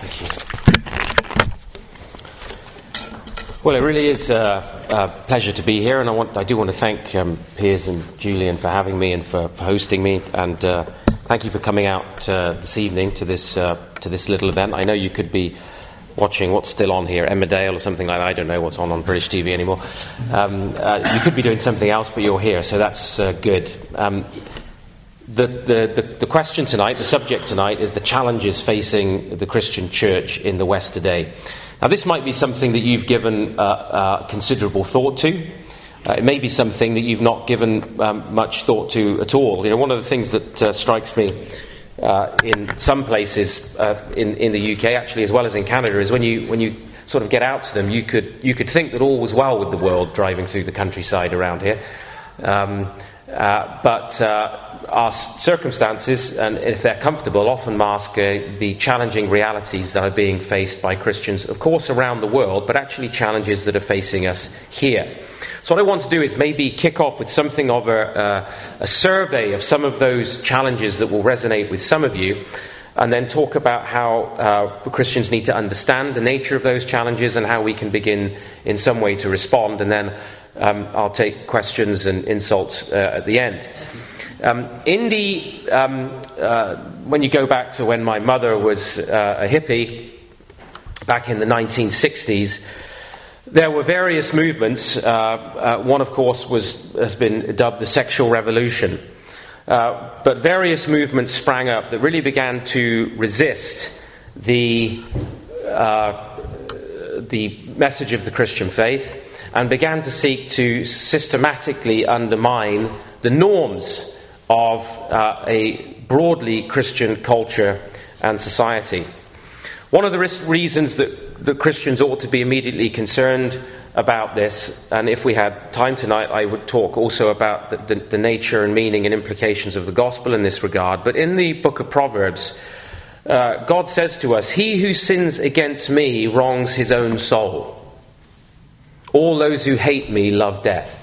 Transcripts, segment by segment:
Well, it really is a pleasure to be here, and I do want to thank Piers and Julian for having me and for hosting me, and thank you for coming out this evening to this little event. I know you could be watching what's still on here, Emmerdale or something like that. I don't know what's on British TV anymore. You could be doing something else, but you're here, so that's good. The question tonight, the subject tonight, is the challenges facing the Christian church in the West today. Now, this might be something that you've given considerable thought to. It may be something that you've not given much thought to at all. You know, one of the things that strikes me in some places in the UK, actually, as well as in Canada, is when you sort of get out to them, you could think that all was well with the world driving through the countryside around here. But our circumstances, and if they're comfortable, often mask the challenging realities that are being faced by Christians, of course, around the world, but actually challenges that are facing us here. So what I want to do is maybe kick off with something of a survey of some of those challenges that will resonate with some of you, and then talk about how Christians need to understand the nature of those challenges and how we can begin in some way to respond, and then I'll take questions and insults at the end. When you go back to when my mother was a hippie, back in the 1960s, there were various movements. One, of course, has been dubbed the sexual revolution. But various movements sprang up that really began to resist the message of the Christian faith, and began to seek to systematically undermine the norms of a broadly Christian culture and society. One of the reasons that Christians ought to be immediately concerned about this, and if we had time tonight, I would talk also about the nature and meaning and implications of the gospel in this regard. But in the book of Proverbs, God says to us, "He who sins against me wrongs his own soul. All those who hate me love death."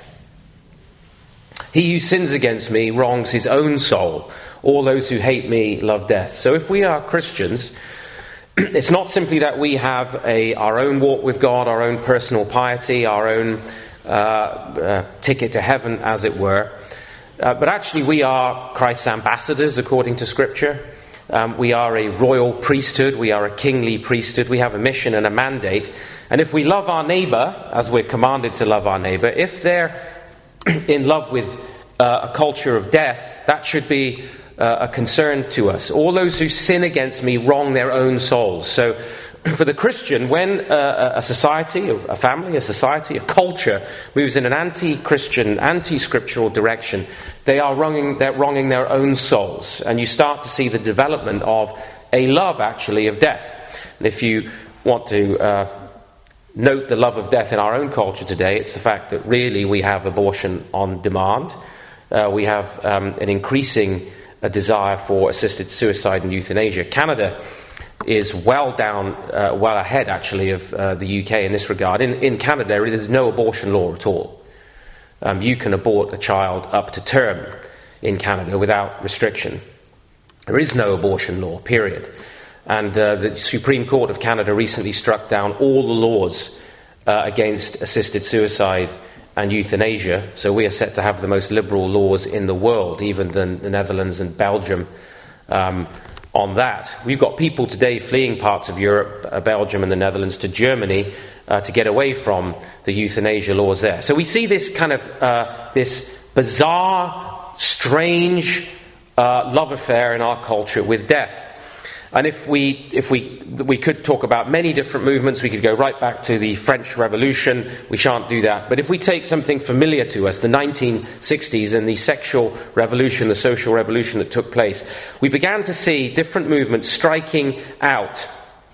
He who sins against me wrongs his own soul. All those who hate me love death. So if we are Christians, it's not simply that we have our own walk with God, our own personal piety, our own ticket to heaven, as it were. But actually we are Christ's ambassadors, according to Scripture. We are a royal priesthood. We are a kingly priesthood. We have a mission and a mandate. And if we love our neighbour, as we're commanded to love our neighbour, if they're in love with a culture of death, that should be a concern to us. All those who sin against me wrong their own souls. So for the Christian, when a society, a family, a society, a culture moves in an anti-Christian, anti-scriptural direction, they are wronging their own souls. And you start to see the development of a love, actually, of death. And if you want to note the love of death in our own culture today, it's the fact that really we have abortion on demand. We have an increasing desire for assisted suicide and euthanasia. Canada is well ahead, actually, of the UK in this regard. In Canada, there is no abortion law at all. You can abort a child up to term in Canada without restriction. There is no abortion law, period. And the Supreme Court of Canada recently struck down all the laws against assisted suicide and euthanasia. So we are set to have the most liberal laws in the world, even than the Netherlands and Belgium on that. We've got people today fleeing parts of Europe, Belgium and the Netherlands, to Germany to get away from the euthanasia laws there. So we see this kind of this bizarre, strange love affair in our culture with death. And if we could talk about many different movements, we could go right back to the French Revolution. We shan't do that. But if we take something familiar to us, the 1960s and the sexual revolution, the social revolution that took place, we began to see different movements striking out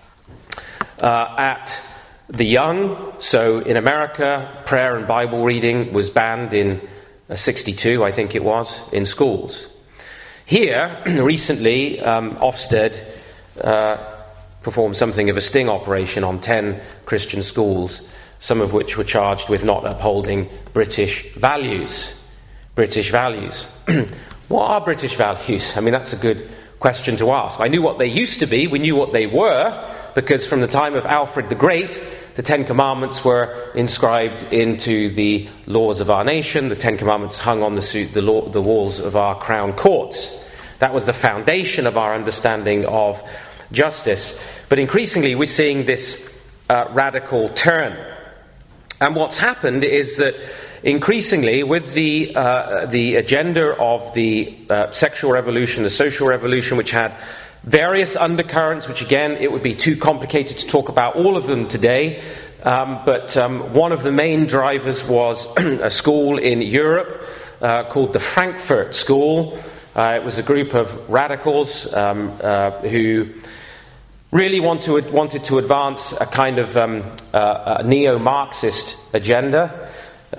at the young. So in America, prayer and Bible reading was banned in 62, I think it was, in schools. Here, recently, Ofsted performed something of a sting operation on 10 Christian schools, some of which were charged with not upholding British values. British values. What are British values? I mean, that's a good question to ask. I knew what they used to be. We knew what they were, because from the time of Alfred the Great, the Ten Commandments were inscribed into the laws of our nation. The Ten Commandments hung on the walls of our crown courts. That was the foundation of our understanding of justice. But increasingly we're seeing this radical turn. And what's happened is that increasingly, with the agenda of the sexual revolution, the social revolution, which had various undercurrents, which again, it would be too complicated to talk about all of them today, but one of the main drivers was a school in Europe called the Frankfurt School. It was a group of radicals who really wanted to advance a kind of a neo-Marxist agenda.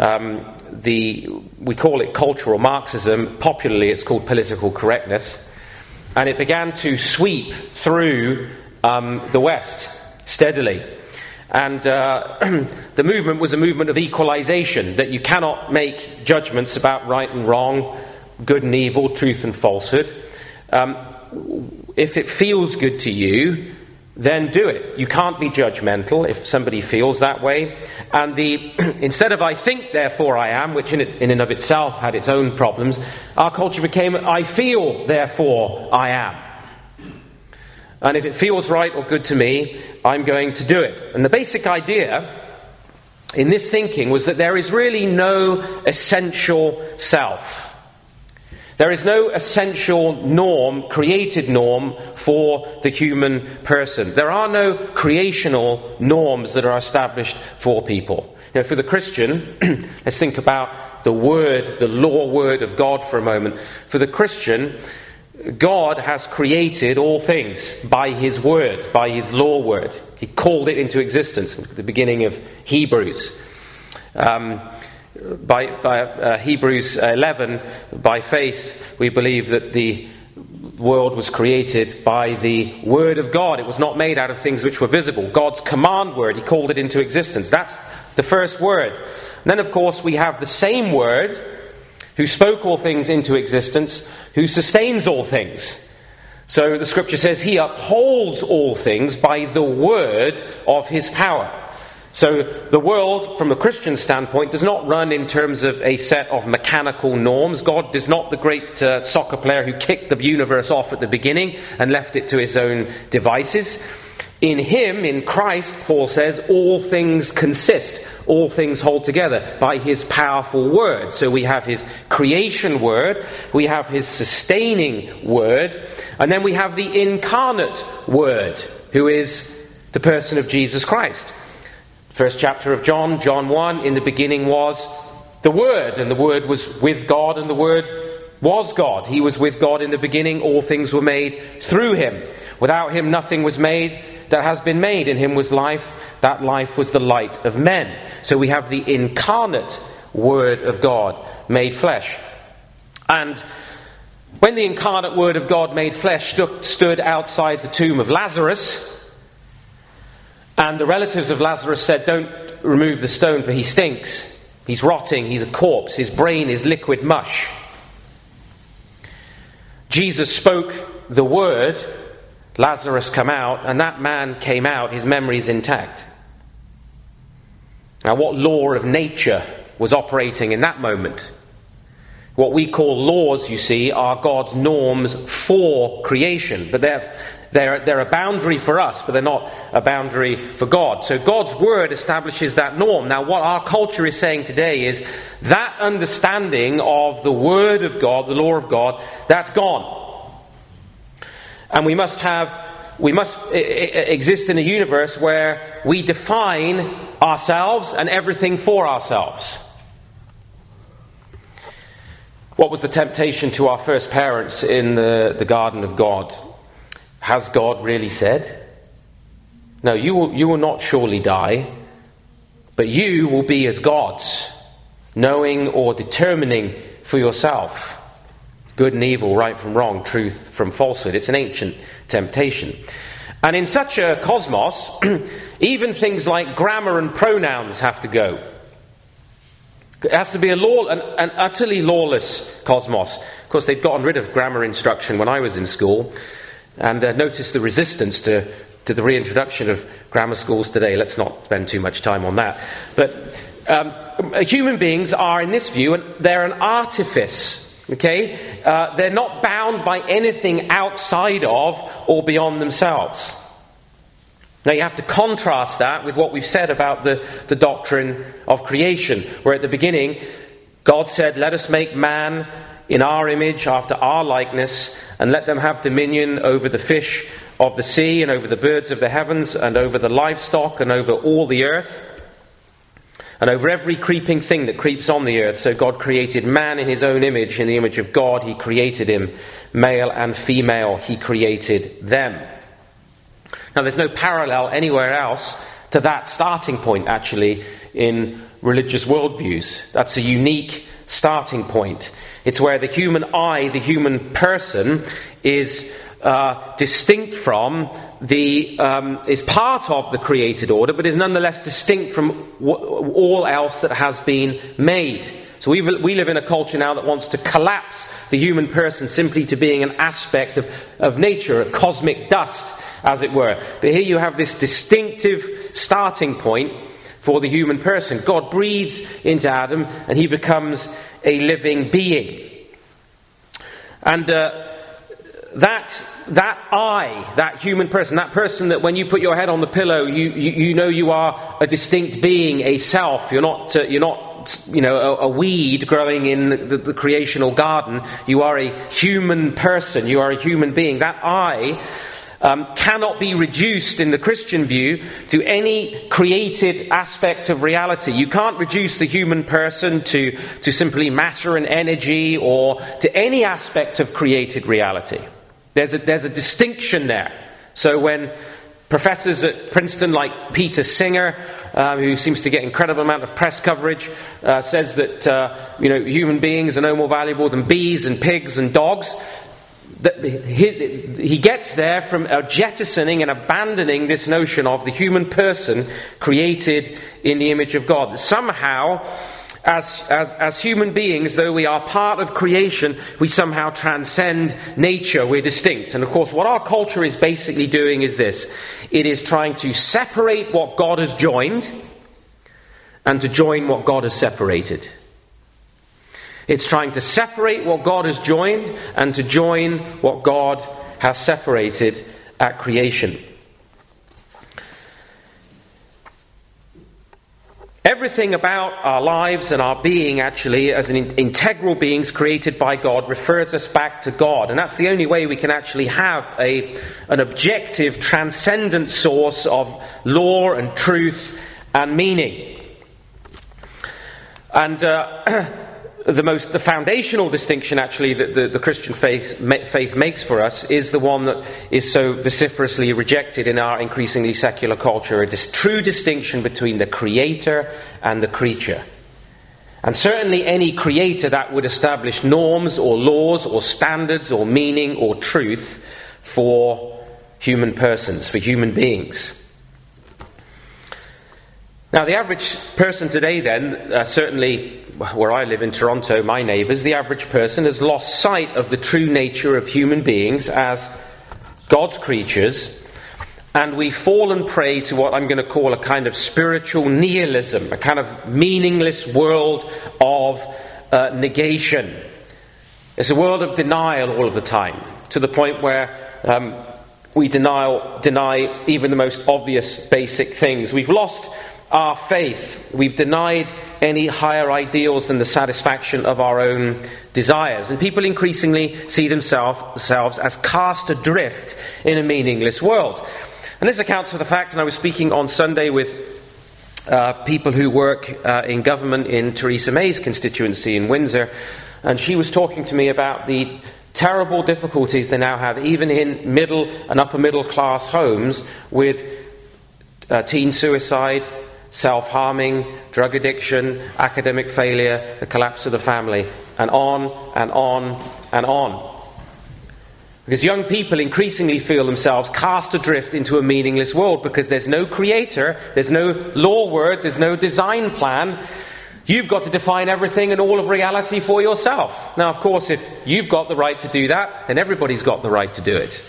We call it cultural Marxism. Popularly, it's called political correctness. And it began to sweep through the West steadily. And the movement was a movement of equalization, that you cannot make judgments about right and wrong, good and evil, truth and falsehood. If it feels good to you, then do it. You can't be judgmental if somebody feels that way. And instead of I think, therefore I am, which in and of itself had its own problems, our culture became I feel, therefore I am. And if it feels right or good to me, I'm going to do it. And the basic idea in this thinking was that there is really no essential self. There is no essential norm, created norm, for the human person. There are no creational norms that are established for people. For the Christian, let's think about the word, the law word of God for a moment. For the Christian, God has created all things by his word, by his law word. He called it into existence at the beginning of Hebrews. By Hebrews 11, by faith, we believe that the world was created by the word of God. It was not made out of things which were visible. God's command word, he called it into existence. That's the first word. And then, of course, we have the same word who spoke all things into existence, who sustains all things. So the scripture says he upholds all things by the word of his power. So the world, from a Christian standpoint, does not run in terms of a set of mechanical norms. God is not the great soccer player who kicked the universe off at the beginning and left it to his own devices. In him, in Christ, Paul says, all things consist, all things hold together by his powerful word. So we have his creation word, we have his sustaining word, and then we have the incarnate word, who is the person of Jesus Christ. First chapter of John 1, in the beginning was the Word, and the Word was with God, and the Word was God. He was with God in the beginning. All things were made through him. Without him nothing was made that has been made. In him was life. That life was the light of men. So we have the incarnate Word of God made flesh. And when the incarnate Word of God made flesh stood outside the tomb of Lazarus, and the relatives of Lazarus said, don't remove the stone for he stinks. He's rotting, he's a corpse, his brain is liquid mush. Jesus spoke the word, Lazarus come out, and that man came out, his memory is intact. Now what law of nature was operating in that moment? What we call laws, you see, are God's norms for creation, but they're a boundary for us, but they're not a boundary for God. So God's word establishes that norm. Now what our culture is saying today is that understanding of the word of God, the law of God, that's gone. And we must exist in a universe where we define ourselves and everything for ourselves. What was the temptation to our first parents in the garden of God? Has God really said? No, you will not surely die, but you will be as gods, knowing or determining for yourself good and evil, right from wrong, truth from falsehood. It's an ancient temptation. And in such a cosmos, even things like grammar and pronouns have to go. It has to be an utterly lawless cosmos, course, they'd gotten rid of grammar instruction when I was in school, and noticed the resistance to the reintroduction of grammar schools today. Let's not spend too much time on that. But human beings are, in this view, they're an artifice. Okay? They're not bound by anything outside of or beyond themselves. Now you have to contrast that with what we've said about the doctrine of creation, where at the beginning God said, "Let us make man in our image, after our likeness, and let them have dominion over the fish of the sea, and over the birds of the heavens, and over the livestock, and over all the earth, and over every creeping thing that creeps on the earth." So God created man in his own image. In the image of God he created him. Male and female he created them. Now there's no parallel anywhere else to that starting point, actually, in religious worldviews. That's a unique starting point. It's where the human I, the human person, is distinct from is part of the created order, but is nonetheless distinct from all else that has been made. So we live in a culture now that wants to collapse the human person simply to being an aspect of nature, a cosmic dust, as it were. But here you have this distinctive starting point for the human person. God breathes into Adam and he becomes a living being. And that human person, that person that when you put your head on the pillow, you know you are a distinct being, a self. You're not a weed growing in the creational garden. You are a human person. You are a human being. That I cannot be reduced in the Christian view to any created aspect of reality. You can't reduce the human person to simply matter and energy or to any aspect of created reality. There's a distinction there. So when professors at Princeton like Peter Singer, who seems to get incredible amount of press coverage, says that human beings are no more valuable than bees and pigs and dogs, that he gets there from jettisoning and abandoning this notion of the human person created in the image of God. That somehow, as human beings, though we are part of creation, we somehow transcend nature. We're distinct. And of course, what our culture is basically doing is this. It is trying to separate what God has joined and to join what God has separated. It's trying to separate what God has joined and to join what God has separated at creation. Everything about our lives and our being, actually, as an integral beings created by God, refers us back to God. And that's the only way we can actually have an objective, transcendent source of law and truth and meaning. And the foundational distinction, actually, that the Christian faith makes for us is the one that is so vociferously rejected in our increasingly secular culture. A true distinction between the creator and the creature. And certainly any creator that would establish norms or laws or standards or meaning or truth for human persons, for human beings. Now, the average person today, then, certainly where I live in Toronto, my neighbours, the average person has lost sight of the true nature of human beings as God's creatures, and we've fallen prey to what I'm going to call a kind of spiritual nihilism, a kind of meaningless world of negation. It's a world of denial all of the time, to the point where we deny even the most obvious basic things. We've lost our faith. We've denied any higher ideals than the satisfaction of our own desires. And people increasingly see themselves as cast adrift in a meaningless world. And this accounts for the fact, and I was speaking on Sunday with people who work in government in Theresa May's constituency in Windsor, and she was talking to me about the terrible difficulties they now have, even in middle and upper middle class homes, with teen suicide, self-harming, drug addiction, academic failure, the collapse of the family, and on and on and on. Because young people increasingly feel themselves cast adrift into a meaningless world because there's no creator, there's no law word, there's no design plan. You've got to define everything and all of reality for yourself. Now, of course, if you've got the right to do that, then everybody's got the right to do it.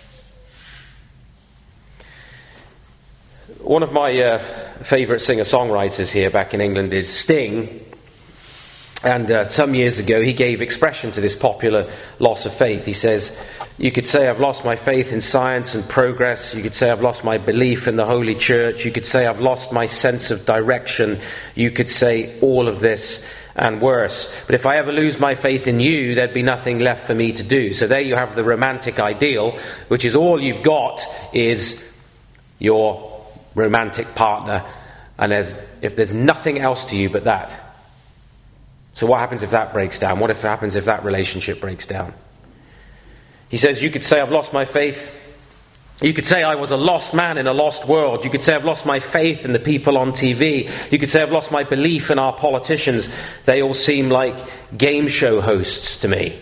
One of my favourite singer-songwriters here back in England is Sting. And some years ago, he gave expression to this popular loss of faith. He says, you could say I've lost my faith in science and progress. You could say I've lost my belief in the Holy Church. You could say I've lost my sense of direction. You could say all of this and worse. But if I ever lose my faith in you, there'd be nothing left for me to do. So there you have the romantic ideal, which is all you've got is your romantic partner. And if there's nothing else to you but that. So what happens if that breaks down? What happens if that relationship breaks down? He says, you could say I've lost my faith. You could say I was a lost man in a lost world. You could say I've lost my faith in the people on TV. You could say I've lost my belief in our politicians. They all seem like game show hosts to me.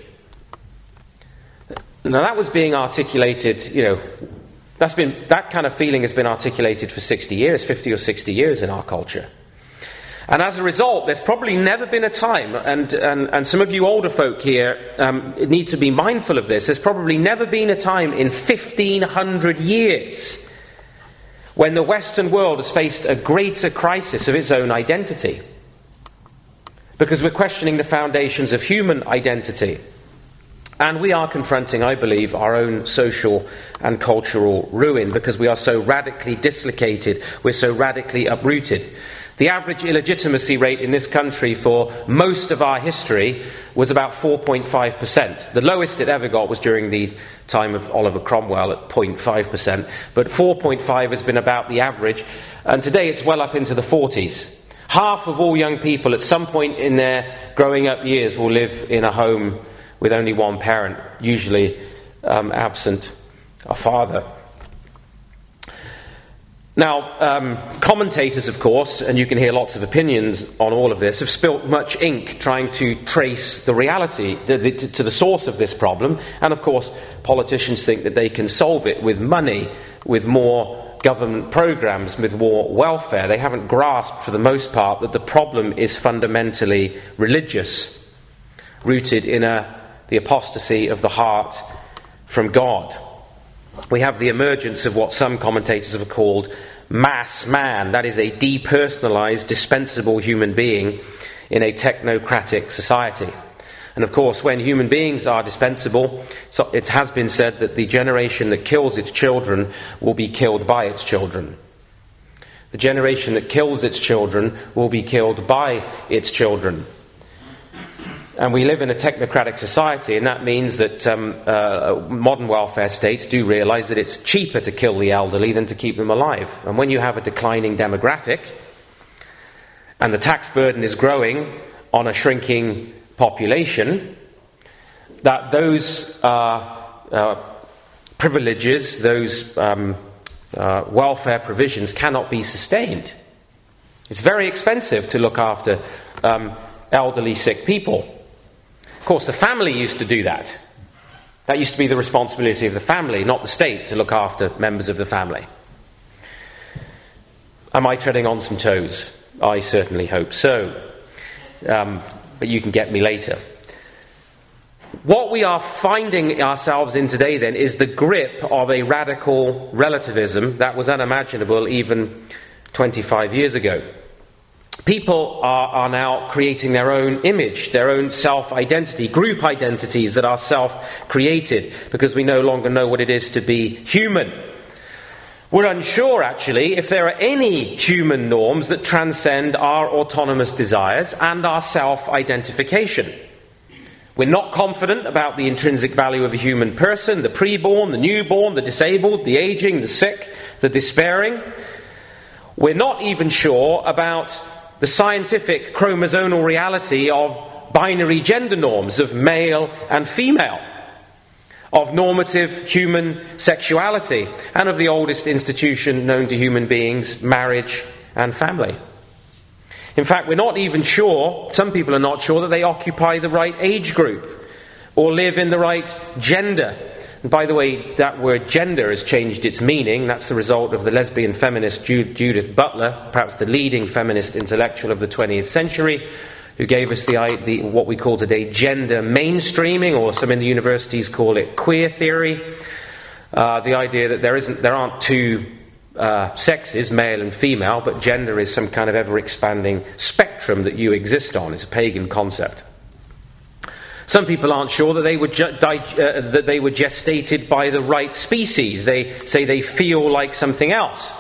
Now that was being articulated, that kind of feeling has been articulated for 60 years, 50 or 60 years in our culture. And as a result, there's probably never been a time, and some of you older folk here need to be mindful of this, there's probably never been a time in 1,500 years when the Western world has faced a greater crisis of its own identity. Because we're questioning the foundations of human identity. And we are confronting, I believe, our own social and cultural ruin because we are so radically dislocated, we're so radically uprooted. The average illegitimacy rate in this country for most of our history was about 4.5%. The lowest it ever got was during the time of Oliver Cromwell at 0.5%. But 4.5 has been about the average. And today it's well up into the 40s. Half of all young people at some point in their growing up years will live in a home with only one parent, usually absent a father. Now, commentators, of course, and you can hear lots of opinions on all of this, have spilt much ink trying to trace the reality to the source of this problem. And, of course, politicians think that they can solve it with money, with more government programs, with more welfare. They haven't grasped, for the most part, that the problem is fundamentally religious, rooted in the apostasy of the heart from God. We have the emergence of what some commentators have called mass man. That is a depersonalized, dispensable human being in a technocratic society. And of course, when human beings are dispensable, so it has been said that the generation that kills its children will be killed by its children. The generation that kills its children will be killed by its children. And we live in a technocratic society, and that means that modern welfare states do realise that it's cheaper to kill the elderly than to keep them alive. And when you have a declining demographic, and the tax burden is growing on a shrinking population, that those privileges, those welfare provisions cannot be sustained. It's very expensive to look after elderly, sick people. Of course, the family used to do that. That used to be the responsibility of the family, not the state, to look after members of the family. Am I treading on some toes? I certainly hope so. But you can get me later. What we are finding ourselves in today, then, is the grip of a radical relativism that was unimaginable even 25 years ago. People are now creating their own image, their own self-identity, group identities that are self-created, because we no longer know what it is to be human. We're unsure, actually, if there are any human norms that transcend our autonomous desires and our self-identification. We're not confident about the intrinsic value of a human person, the preborn, the newborn, the disabled, the aging, the sick, the despairing. We're not even sure about the scientific chromosomal reality of binary gender norms of male and female, of normative human sexuality, and of the oldest institution known to human beings, marriage and family. In fact, we're not even sure, some people are not sure, that they occupy the right age group or live in the right gender. And by the way, that word gender has changed its meaning. That's the result of the lesbian feminist Judith Butler, perhaps the leading feminist intellectual of the 20th century, who gave us the what we call today gender mainstreaming, or some in the universities call it queer theory. The idea that there aren't two sexes, male and female, but gender is some kind of ever-expanding spectrum that you exist on. It's a pagan concept. Some people aren't sure that they were gestated by the right species. They say they feel like something else.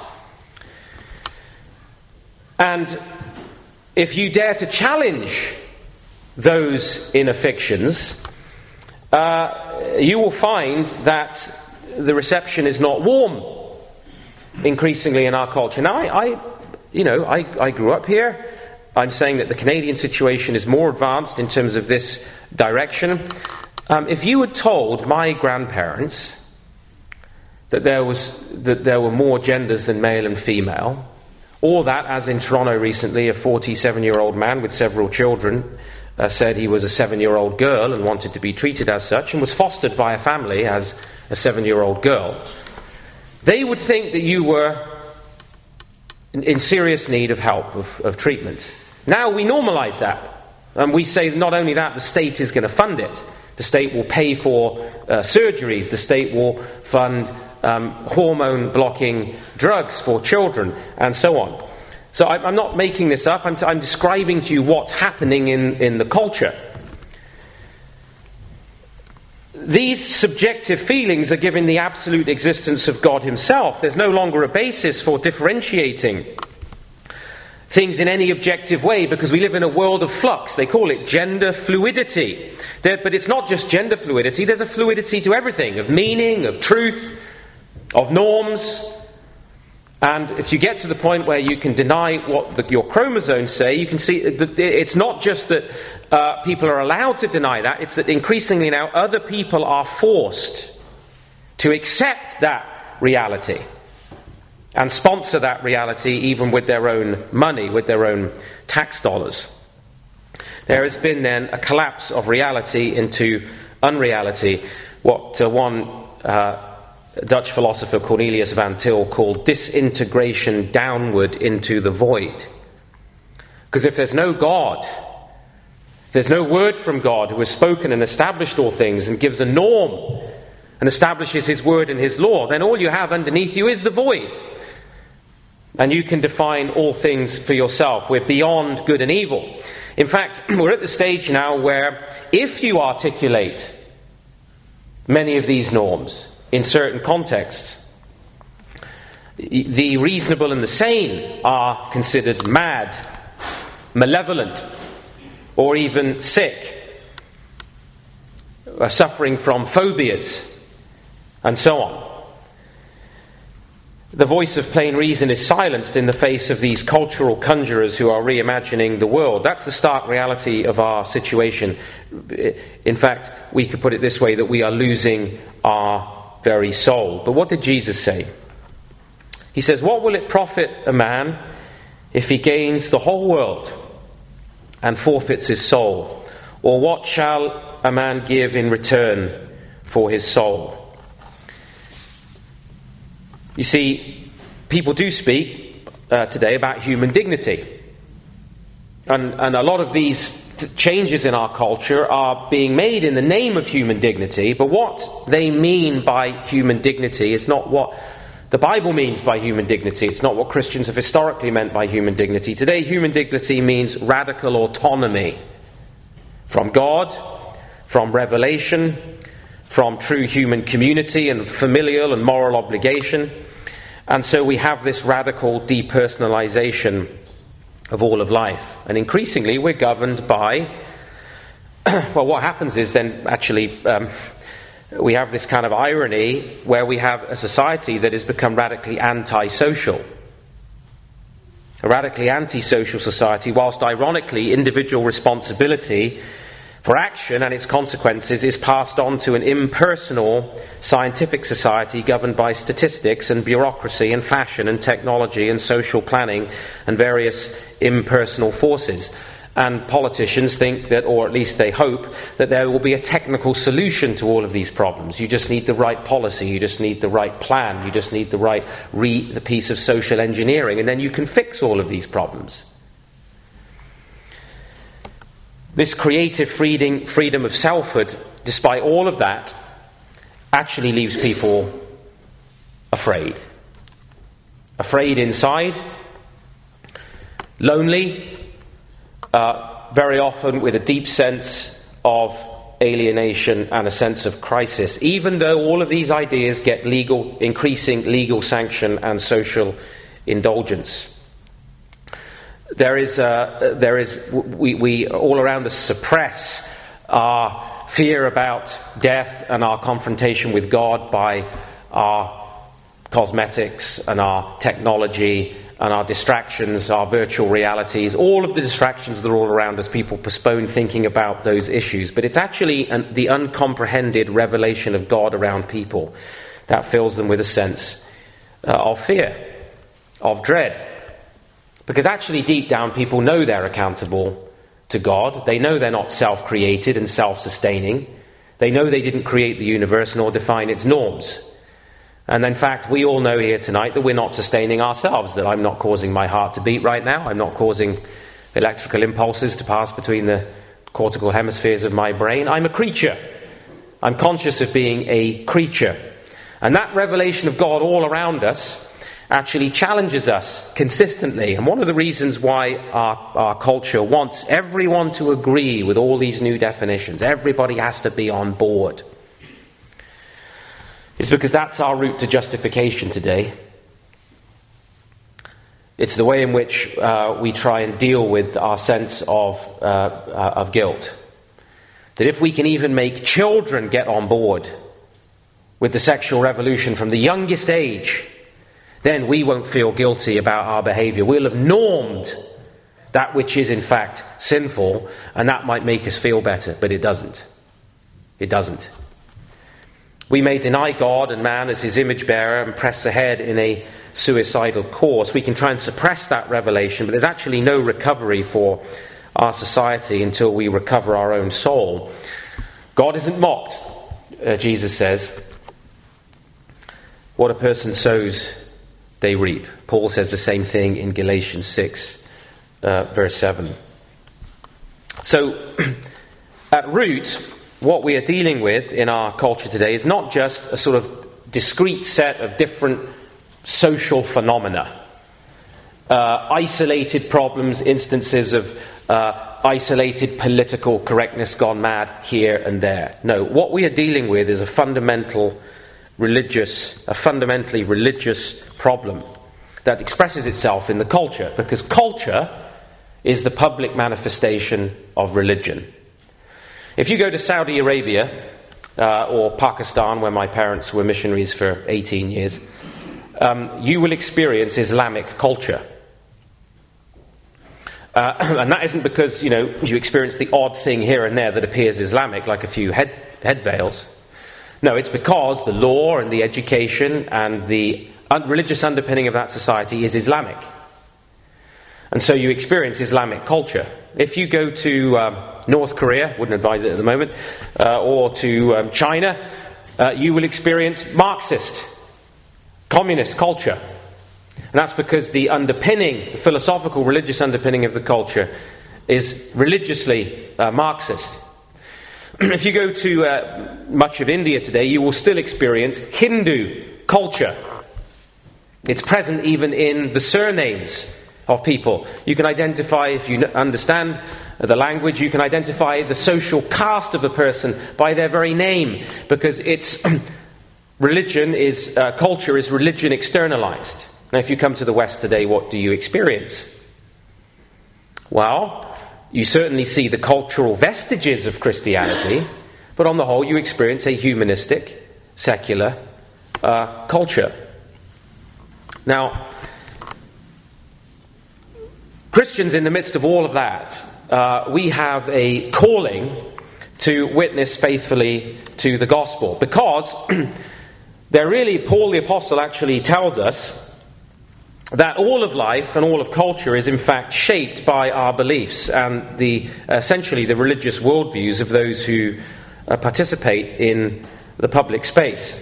And if you dare to challenge those inner fictions, you will find that the reception is not warm increasingly in our culture. Now, I grew up here. I'm saying that the Canadian situation is more advanced in terms of this direction. If you had told my grandparents that there were more genders than male and female, or that, as in Toronto recently, a 47-year-old man with several children said he was a 7-year-old girl and wanted to be treated as such and was fostered by a family as a 7-year-old girl, they would think that you were in serious need of help, of treatment. Now we normalise that. And we say not only that, the state is going to fund it. The state will pay for surgeries. The state will fund hormone-blocking drugs for children, and so on. So I'm not making this up. I'm describing to you what's happening in the culture. These subjective feelings are given the absolute existence of God himself. There's no longer a basis for differentiating things in any objective way, because we live in a world of flux. They call it gender fluidity. But it's not just gender fluidity. There's a fluidity to everything, of meaning, of truth, of norms. And if you get to the point where you can deny what your chromosomes say, you can see that it's not just that people are allowed to deny that, it's that increasingly now other people are forced to accept that reality and sponsor that reality even with their own money, with their own tax dollars. There has been then a collapse of reality into unreality, what one Dutch philosopher Cornelius van Til called disintegration downward into the void. Because if there's no God, if there's no word from God who has spoken and established all things and gives a norm and establishes his word and his law, then all you have underneath you is the void. And you can define all things for yourself. We're beyond good and evil. In fact, we're at the stage now where if you articulate many of these norms in certain contexts, the reasonable and the sane are considered mad, malevolent, or even sick, suffering from phobias, and so on. The voice of plain reason is silenced in the face of these cultural conjurers who are reimagining the world. That's the stark reality of our situation. In fact, we could put it this way, that we are losing our very soul. But what did Jesus say? He says, "What will it profit a man if he gains the whole world and forfeits his soul? Or what shall a man give in return for his soul?" You see, people do speak today about human dignity. And a lot of these changes in our culture are being made in the name of human dignity, but what they mean by human dignity is not what the Bible means by human dignity. It's not what Christians have historically meant by human dignity. Today, human dignity means radical autonomy from God, from revelation, from true human community and familial and moral obligation. And so we have this radical depersonalization of all of life. And increasingly we're governed by, well, what happens is then actually we have this kind of irony where we have a society that has become radically antisocial. A radically antisocial society, whilst ironically individual responsibility for action and its consequences is passed on to an impersonal scientific society governed by statistics and bureaucracy and fashion and technology and social planning and various impersonal forces. And politicians think that, or at least they hope, that there will be a technical solution to all of these problems. You just need the right policy, you just need the right plan, you just need the right the piece of social engineering, and then you can fix all of these problems. This creative freedom of selfhood, despite all of that, actually leaves people afraid. Afraid inside, lonely, very often with a deep sense of alienation and a sense of crisis, even though all of these ideas get increasing legal sanction and social indulgence. We all around us suppress our fear about death and our confrontation with God by our cosmetics and our technology and our distractions, our virtual realities, all of the distractions that are all around us. People postpone thinking about those issues. But it's actually the uncomprehended revelation of God around people that fills them with a sense of fear, of dread. Because actually deep down people know they're accountable to God. They know they're not self-created and self-sustaining. They know they didn't create the universe nor define its norms. And in fact, we all know here tonight that we're not sustaining ourselves, that I'm not causing my heart to beat right now. I'm not causing electrical impulses to pass between the cortical hemispheres of my brain. I'm a creature. I'm conscious of being a creature. And that revelation of God all around us actually challenges us consistently. And one of the reasons why our culture wants everyone to agree with all these new definitions, everybody has to be on board, it's because that's our route to justification today. It's the way in which we try and deal with our sense of guilt. That if we can even make children get on board with the sexual revolution from the youngest age, then we won't feel guilty about our behavior. We'll have normed that which is in fact sinful, and that might make us feel better, but it doesn't. It doesn't. We may deny God and man as his image bearer and press ahead in a suicidal course. We can try and suppress that revelation, but there's actually no recovery for our society until we recover our own soul. God isn't mocked, Jesus says. What a person sows, they reap. Paul says the same thing in Galatians 6, verse 7. So, at root, what we are dealing with in our culture today is not just a sort of discrete set of different social phenomena, isolated problems, instances of isolated political correctness gone mad here and there. No, what we are dealing with is a fundamentally religious problem that expresses itself in the culture, because culture is the public manifestation of religion. If you go to Saudi Arabia or Pakistan, where my parents were missionaries for 18 years, you will experience Islamic culture. And that isn't because, you experience the odd thing here and there that appears Islamic, like a few head veils. No, it's because the law and the education and the religious underpinning of that society is Islamic. And so you experience Islamic culture. If you go to North Korea, wouldn't advise it at the moment, or to China, you will experience Marxist, communist culture. And that's because the philosophical, religious underpinning of the culture is religiously Marxist. If you go to much of India today, you will still experience Hindu culture. It's present even in the surnames of people. You can identify, if you understand the language, you can identify the social caste of a person by their very name, because it's culture is religion externalized. Now, if you come to the West today, what do you experience? Well, you certainly see the cultural vestiges of Christianity, but on the whole, you experience a humanistic, secular culture. Now, Christians, in the midst of all of that, we have a calling to witness faithfully to the gospel, because Paul the Apostle actually tells us that all of life and all of culture is in fact shaped by our beliefs and essentially the religious worldviews of those who participate in the public space.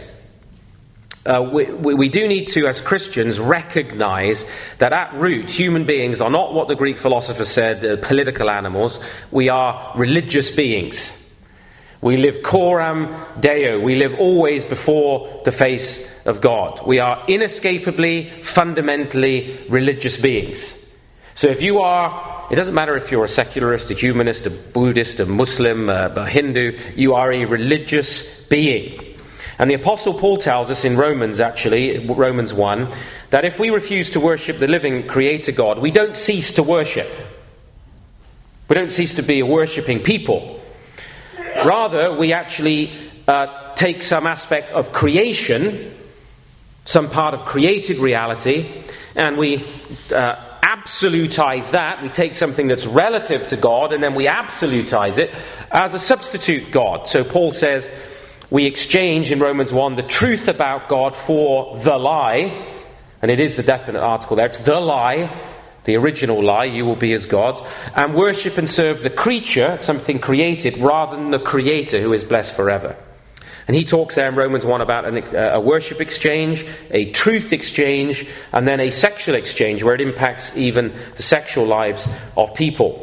We do need to, as Christians, recognize that at root, human beings are not what the Greek philosophers said, political animals. We are religious beings. We live coram Deo. We live always before the face of God. We are inescapably, fundamentally religious beings. So if you are, it doesn't matter if you're a secularist, a humanist, a Buddhist, a Muslim, a Hindu, you are a religious being. And the Apostle Paul tells us in Romans 1, that if we refuse to worship the living Creator God, we don't cease to worship. We don't cease to be a worshipping people. Rather, we actually take some aspect of creation, some part of created reality, and we absolutize that. We take something that's relative to God, and then we absolutize it as a substitute God. So Paul says, we exchange in Romans 1 the truth about God for the lie, and it is the definite article there. It's the lie, the original lie, you will be as God, and worship and serve the creature, something created, rather than the Creator who is blessed forever. And he talks there in Romans 1 about a worship exchange, a truth exchange, and then a sexual exchange where it impacts even the sexual lives of people.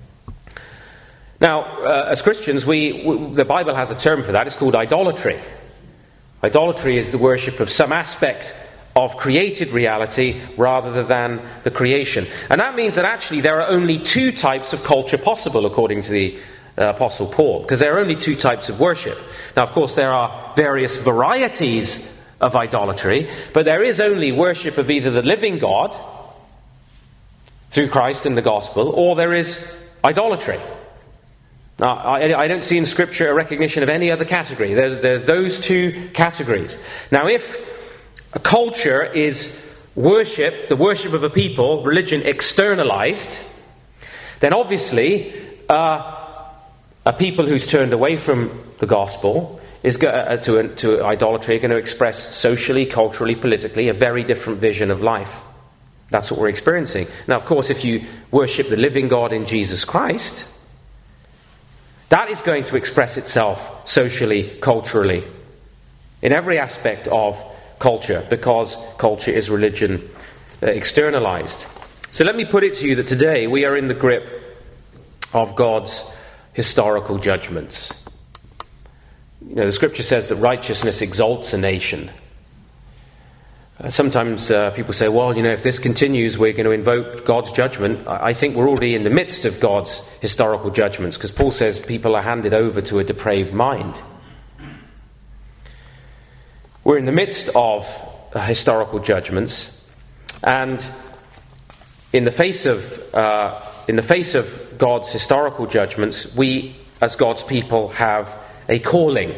Now, as Christians, the Bible has a term for that. It's called idolatry. Idolatry is the worship of some aspect of created reality rather than the creation. And that means that actually there are only two types of culture possible, according to the Apostle Paul, because there are only two types of worship. Now, of course, there are various varieties of idolatry, but there is only worship of either the living God through Christ and the gospel, or there is idolatry. Now, I don't see in Scripture a recognition of any other category. There are those two categories. Now, if a culture is worship, the worship of a people, religion externalized, then obviously a people who's turned away from the gospel to idolatry are going to express socially, culturally, politically a very different vision of life. That's what we're experiencing. Now, of course, if you worship the living God in Jesus Christ, that is going to express itself socially, culturally, in every aspect of culture, because culture is religion externalized. So let me put it to you that today we are in the grip of God's historical judgments. You know, the Scripture says that righteousness exalts a nation. Sometimes people say, well, you know, if this continues, we're going to invoke God's judgment. I think we're already in the midst of God's historical judgments, because Paul says people are handed over to a depraved mind. We're in the midst of historical judgments, and in the face of God's historical judgments, we, as God's people, have a calling.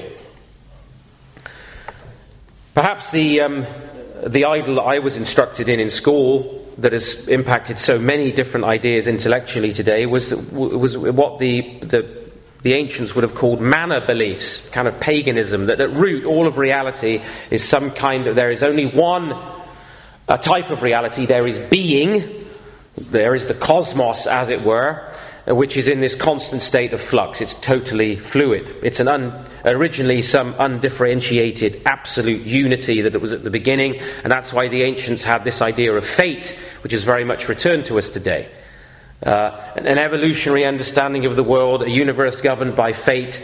Perhaps the idol that I was instructed in school that has impacted so many different ideas intellectually today was what the ancients would have called manna beliefs, kind of paganism, that at root all of reality is some kind of, there is only one type of reality. There is being, there is the cosmos, as it were, which is in this constant state of flux. It's totally fluid. It's originally some undifferentiated absolute unity that it was at the beginning, and that's why the ancients had this idea of fate, which is very much returned to us today. An evolutionary understanding of the world, a universe governed by fate,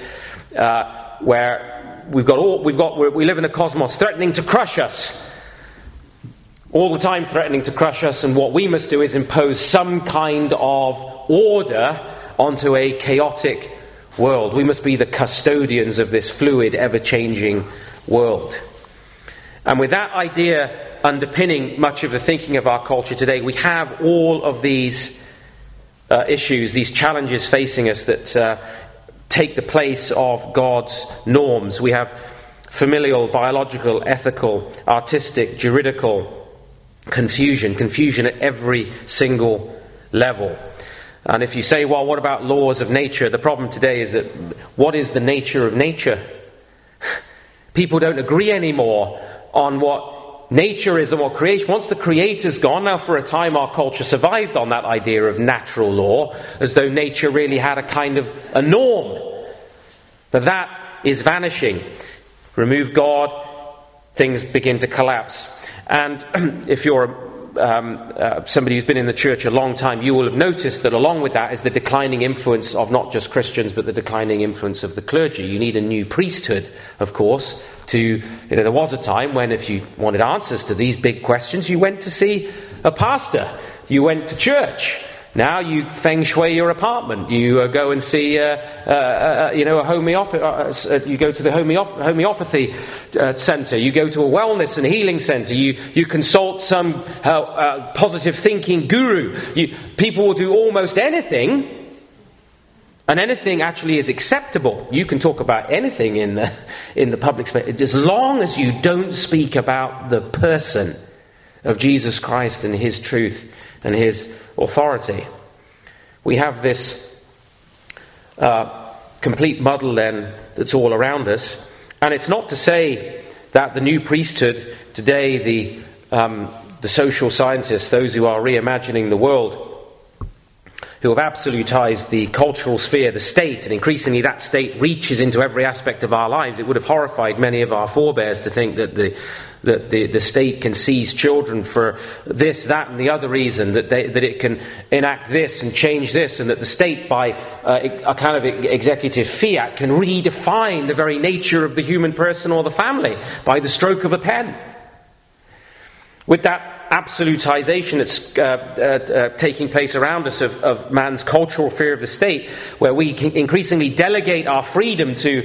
where we live in a cosmos threatening to crush us. All the time threatening to crush us, and what we must do is impose some kind of order onto a chaotic world. We must be the custodians of this fluid, ever-changing world. And with that idea underpinning much of the thinking of our culture today, we have all of these issues, these challenges facing us that take the place of God's norms. We have familial, biological, ethical, artistic, juridical confusion at every single level. And if you say, well, what about laws of nature? The problem today is that what is the nature of nature? People don't agree anymore on what naturism or creation, once the Creator's gone, now for a time our culture survived on that idea of natural law, as though nature really had a kind of a norm. But that is vanishing. Remove God, things begin to collapse. And if you're somebody who's been in the church a long time, you will have noticed that along with that is the declining influence of not just Christians, but the declining influence of the clergy. You need a new priesthood, of course, there was a time when if you wanted answers to these big questions, you went to see a pastor. You went to church. Now you feng shui your apartment. You go and see, a homeopathy. You go to the homeopathy centre. You go to a wellness and healing centre. You consult some positive thinking guru. People will do almost anything, and anything actually is acceptable. You can talk about anything in the public space, as long as you don't speak about the person of Jesus Christ and His truth and His authority. We have this complete muddle then that's all around us, and it's not to say that the new priesthood today, the social scientists, those who are reimagining the world, who have absolutized the cultural sphere, the state, and increasingly that state reaches into every aspect of our lives. It would have horrified many of our forebears to think that the state can seize children for this, that, and the other reason, that it can enact this and change this, and that the state, by a kind of executive fiat, can redefine the very nature of the human person or the family by the stroke of a pen. With that absolutization that's taking place around us of man's cultural fear of the state, where we can increasingly delegate our freedom to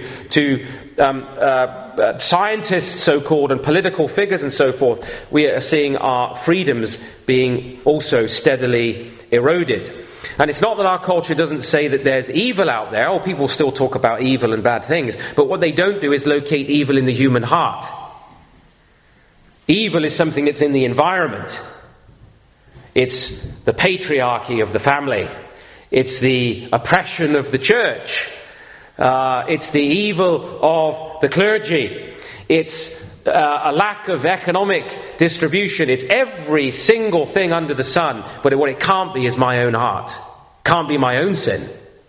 scientists, so-called, and political figures and so forth, we are seeing our freedoms being also steadily eroded. And it's not that our culture doesn't say that there's evil out there, or people still talk about evil and bad things, but what they don't do is locate evil in the human heart. Evil is something that's in the environment. It's the patriarchy of the family. It's the oppression of the church. It's the evil of the clergy. It's a lack of economic distribution. It's every single thing under the sun. But what it can't be is my own heart. Can't be my own sin.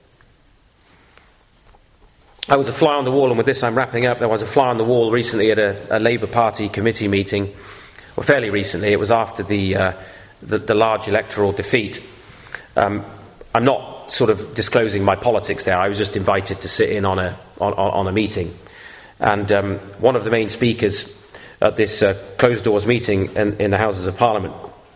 I was a fly on the wall, and with this I'm wrapping up. There was a fly on the wall recently at a Labour Party committee meeting, or fairly recently. It was after the large electoral defeat. I'm not sort of disclosing my politics there. I was just invited to sit in on a meeting, and one of the main speakers at this closed doors meeting in the Houses of Parliament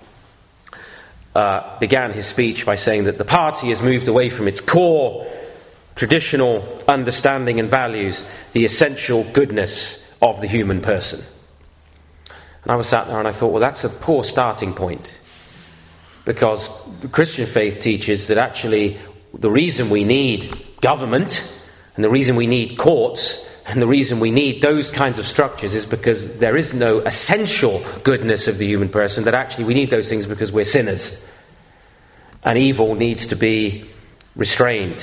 began his speech by saying that the party has moved away from its core traditional understanding and values, the essential goodness of the human person. And I was sat there and I thought, well, that's a poor starting point, because the Christian faith teaches that actually the reason we need government and the reason we need courts and the reason we need those kinds of structures is because there is no essential goodness of the human person, that actually we need those things because we're sinners and evil needs to be restrained.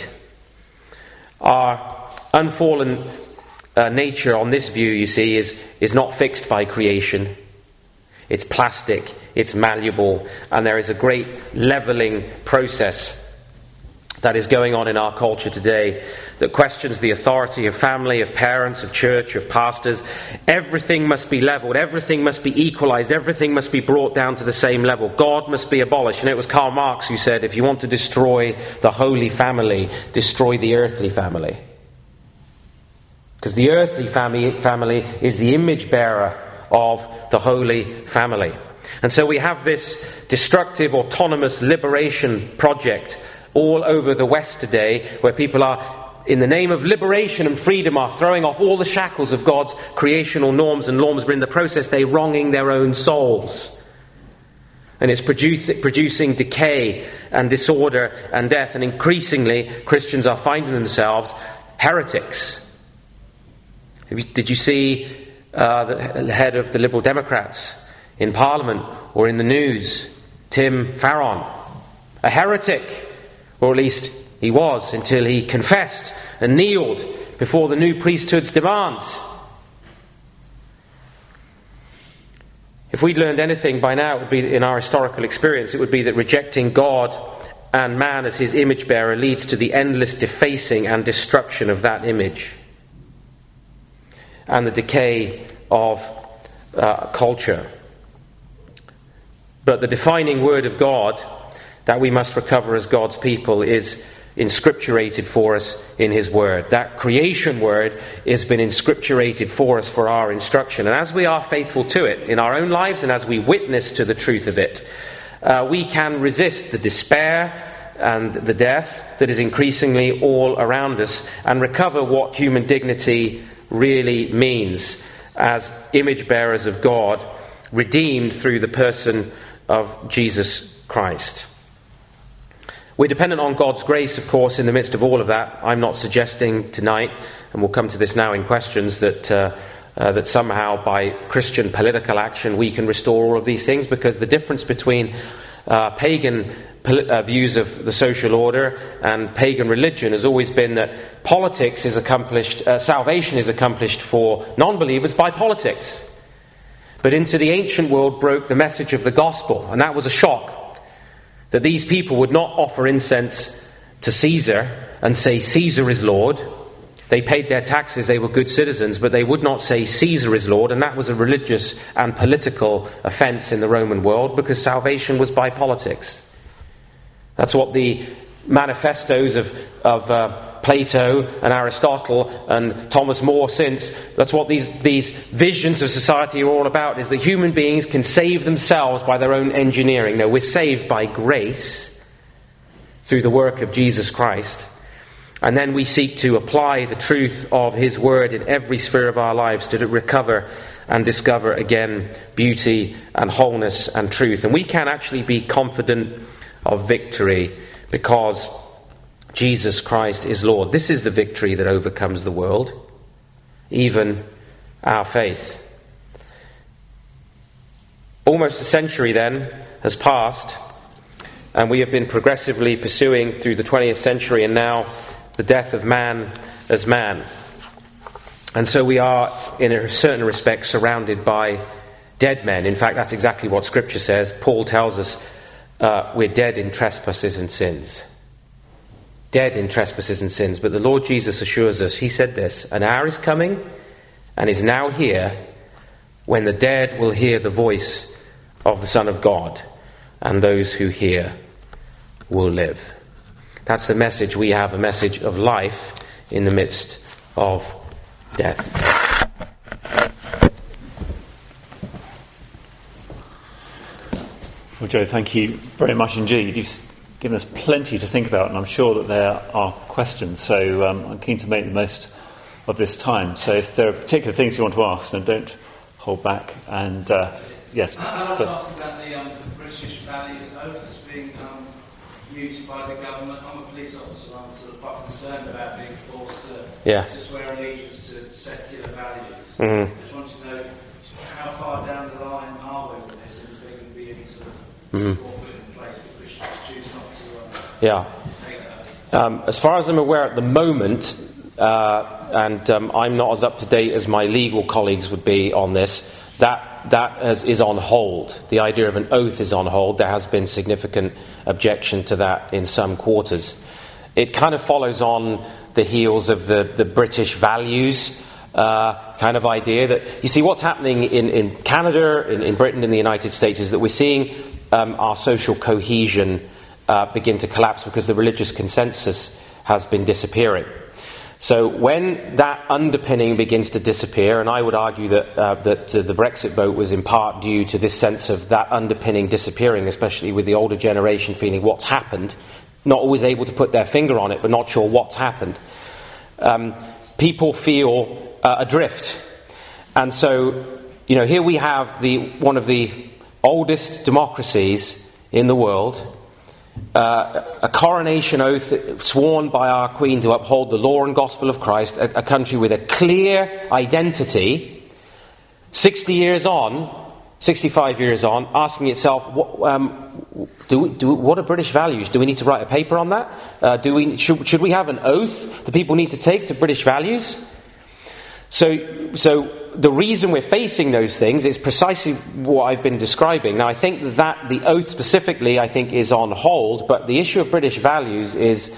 Our unfallen nature on this view, you see, is not fixed by creation. It's plastic, it's malleable, and there is a great levelling process that is going on in our culture today that questions the authority of family, of parents, of church, of pastors. Everything must be levelled, everything must be equalised, everything must be brought down to the same level. God must be abolished. And it was Karl Marx who said, if you want to destroy the holy family, destroy the earthly family. Because the earthly family is the image bearer of the holy family. And so we have this destructive, autonomous liberation project all over the West today, where people are, in the name of liberation and freedom, are throwing off all the shackles of God's creational norms and norms, but in the process they're wronging their own souls. And it's producing decay and disorder and death, and increasingly Christians are finding themselves heretics. Did you see the head of the Liberal Democrats in Parliament or in the news, Tim Farron, a heretic? Or at least he was, until he confessed and kneeled before the new priesthood's demands. If we'd learned anything by now, it would be in our historical experience, it would be that rejecting God and man as his image bearer leads to the endless defacing and destruction of that image and the decay of culture. But the defining word of God that we must recover as God's people is inscripturated for us in his word. That creation word has been inscripturated for us for our instruction. And as we are faithful to it in our own lives and as we witness to the truth of it, we can resist the despair and the death that is increasingly all around us and recover what human dignity really means as image bearers of God, redeemed through the person of Jesus Christ. We're dependent on God's grace, of course, in the midst of all of that. I'm not suggesting tonight, and we'll come to this now in questions, that somehow by Christian political action we can restore all of these things, because the difference between pagan views of the social order and pagan religion has always been that politics is accomplished, salvation is accomplished for non-believers by politics. But into the ancient world broke the message of the gospel, and that was a shock. That these people would not offer incense to Caesar and say Caesar is Lord. They paid their taxes, they were good citizens, but they would not say Caesar is Lord, and that was a religious and political offence in the Roman world, because salvation was by politics. That's what the manifestos of Plato and Aristotle and Thomas More since, that's what these visions of society are all about, is that human beings can save themselves by their own engineering. No, we're saved by grace through the work of Jesus Christ. And then we seek to apply the truth of his word in every sphere of our lives to recover and discover again beauty and wholeness and truth. And we can actually be confident of victory because Jesus Christ is Lord. This is the victory that overcomes the world, even our faith. Almost a century then has passed, and we have been progressively pursuing through the 20th century and now the death of man as man. And so we are, in a certain respect, surrounded by dead men. In fact, that's exactly what Scripture says. Paul tells us we're dead in trespasses and sins. Dead in trespasses and sins. But the Lord Jesus assures us, he said this, an hour is coming and is now here when the dead will hear the voice of the Son of God, and those who hear will live. That's the message we have, a message of life in the midst of death. Well, Joe, thank you very much indeed. You've given us plenty to think about, and I'm sure that there are questions, so I'm keen to make the most of this time. So if there are particular things you want to ask, then don't hold back. And yes, I'd like to ask about the British values oath that's being used by the government. I'm a police officer, I'm sort of quite concerned about being forced to swear allegiance to secular values. Mm-hmm. I just want to know how far down the line are we with this, and is there going to be any sort of support put in place if Christians choose not to take that oath? As far as I'm aware at the moment, and I'm not as up to date as my legal colleagues would be on this, that is on hold. The idea of an oath is on hold. There has been significant objection to that in some quarters. It kind of follows on the heels of the British values kind of idea that, you see, what's happening in Canada, in Britain, in the United States, is that we're seeing our social cohesion begin to collapse because the religious consensus has been disappearing. So when that underpinning begins to disappear, and I would argue that the Brexit vote was in part due to this sense of that underpinning disappearing, especially with the older generation feeling what's happened, not always able to put their finger on it, but not sure what's happened. People feel adrift. And so, here we have one of the oldest democracies in the world, a coronation oath sworn by our Queen to uphold the law and gospel of Christ, a country with a clear identity, 65 years on, asking itself, what are British values? Do we need to write a paper on that? Should we have an oath that people need to take to British values? So the reason we're facing those things is precisely what I've been describing. Now, I think that the oath specifically, I think, is on hold, but the issue of British values is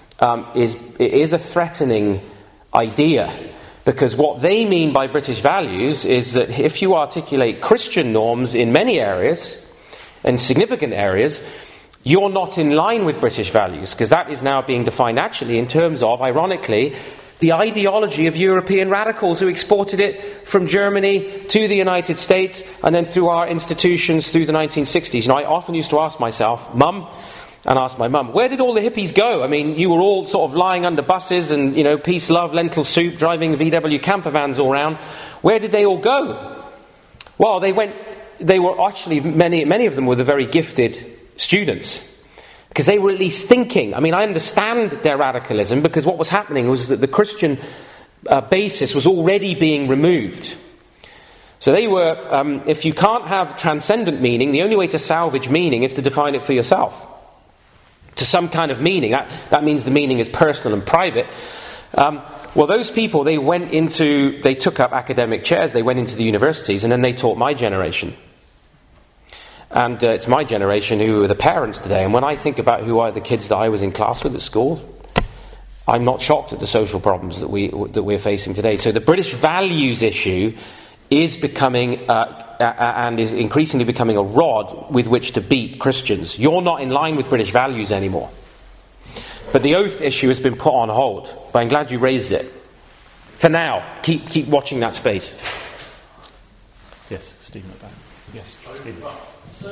a threatening idea, because what they mean by British values is that if you articulate Christian norms in many areas, in significant areas, you're not in line with British values, because that is now being defined actually in terms of, ironically, the ideology of European radicals who exported it from Germany to the United States and then through our institutions through the 1960s. You know, I often used to ask myself, ask my mum, where did all the hippies go? I mean, you were all sort of lying under buses and, you know, peace, love, lentil soup, driving VW camper vans all around. Where did they all go? Well, they were actually, many of them were the very gifted students, because they were at least thinking. I mean, I understand their radicalism, because what was happening was that the Christian basis was already being removed. So they were, if you can't have transcendent meaning, the only way to salvage meaning is to define it for yourself, to some kind of meaning. That means the meaning is personal and private. Well, those people, they took up academic chairs, they went into the universities, and then they taught my generation. And it's my generation who are the parents today. And when I think about who are the kids that I was in class with at school, I'm not shocked at the social problems that we're facing today. So the British values issue is becoming and is increasingly becoming a rod with which to beat Christians. You're not in line with British values anymore. But the oath issue has been put on hold. But I'm glad you raised it. For now, keep watching that space. Yes, Stephen at the back. Yes, Stephen. So,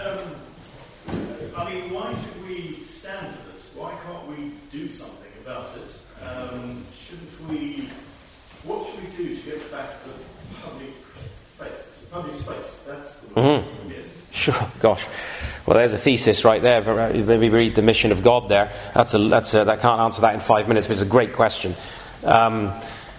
I mean, why should we stand for this? Why can't we do something about it? What should we do to get back to the public space? That's the word. Mm-hmm. Yes. Sure. Gosh. Well, there's a thesis right there. But maybe read The Mission of God there. That can't answer that in 5 minutes, but it's a great question. To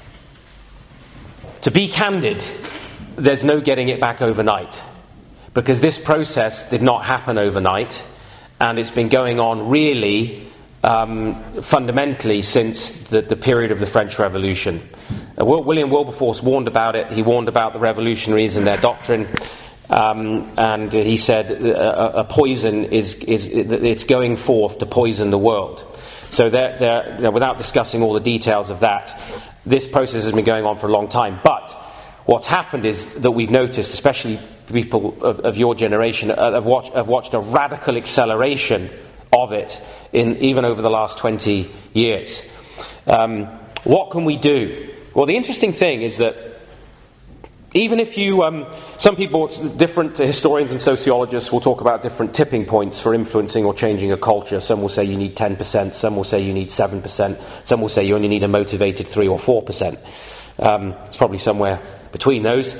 be candid, there's no getting it back overnight, because this process did not happen overnight, and it's been going on really fundamentally since the period of the French Revolution. William Wilberforce warned about it. He warned about the revolutionaries and their doctrine, and he said a poison it's going forth to poison the world. So without discussing all the details of that, this process has been going on for a long time. But what's happened is that we've noticed, especially people of your generation, have watched a radical acceleration of it even over the last 20 years. What can we do? Well, the interesting thing is that even if you... some people, different historians and sociologists will talk about different tipping points for influencing or changing a culture. Some will say you need 10%, some will say you need 7%, some will say you only need a motivated 3 or 4%. It's probably somewhere between those.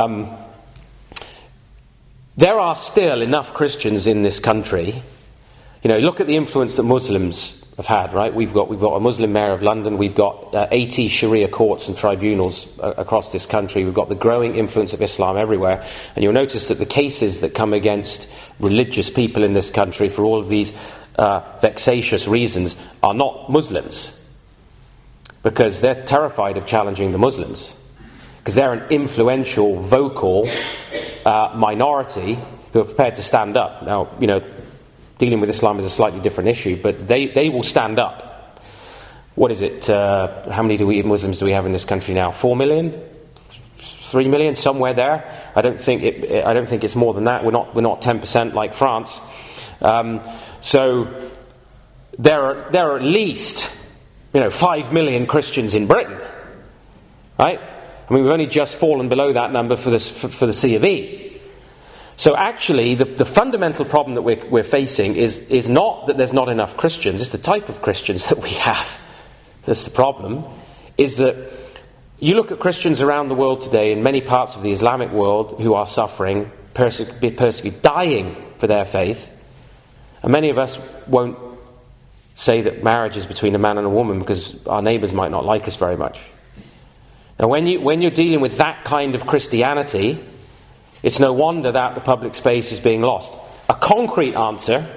There are still enough Christians in this country. You know, look at the influence that Muslims have had, right? We've got a Muslim mayor of London. We've got 80 Sharia courts and tribunals across this country. We've got the growing influence of Islam everywhere. And you'll notice that the cases that come against religious people in this country for all of these vexatious reasons are not Muslims, because they're terrified of challenging the Muslims, because they're an influential, vocal minority who are prepared to stand up. Now, you know, dealing with Islam is a slightly different issue, but they will stand up. What is it? How many Muslims do we have in this country now? 4 million? 3 million? Somewhere there. I don't think it's more than that. We're not 10% like France. So there are at least 5 million Christians in Britain, right? I mean, we've only just fallen below that number for the C of E. So actually, the fundamental problem that we're facing is not that there's not enough Christians. It's the type of Christians that we have. That's the problem. Is that you look at Christians around the world today, in many parts of the Islamic world, who are suffering, persecuted, dying for their faith, and many of us won't say that marriage is between a man and a woman because our neighbours might not like us very much. Now, when you're dealing with that kind of Christianity, it's no wonder that the public space is being lost. A concrete answer,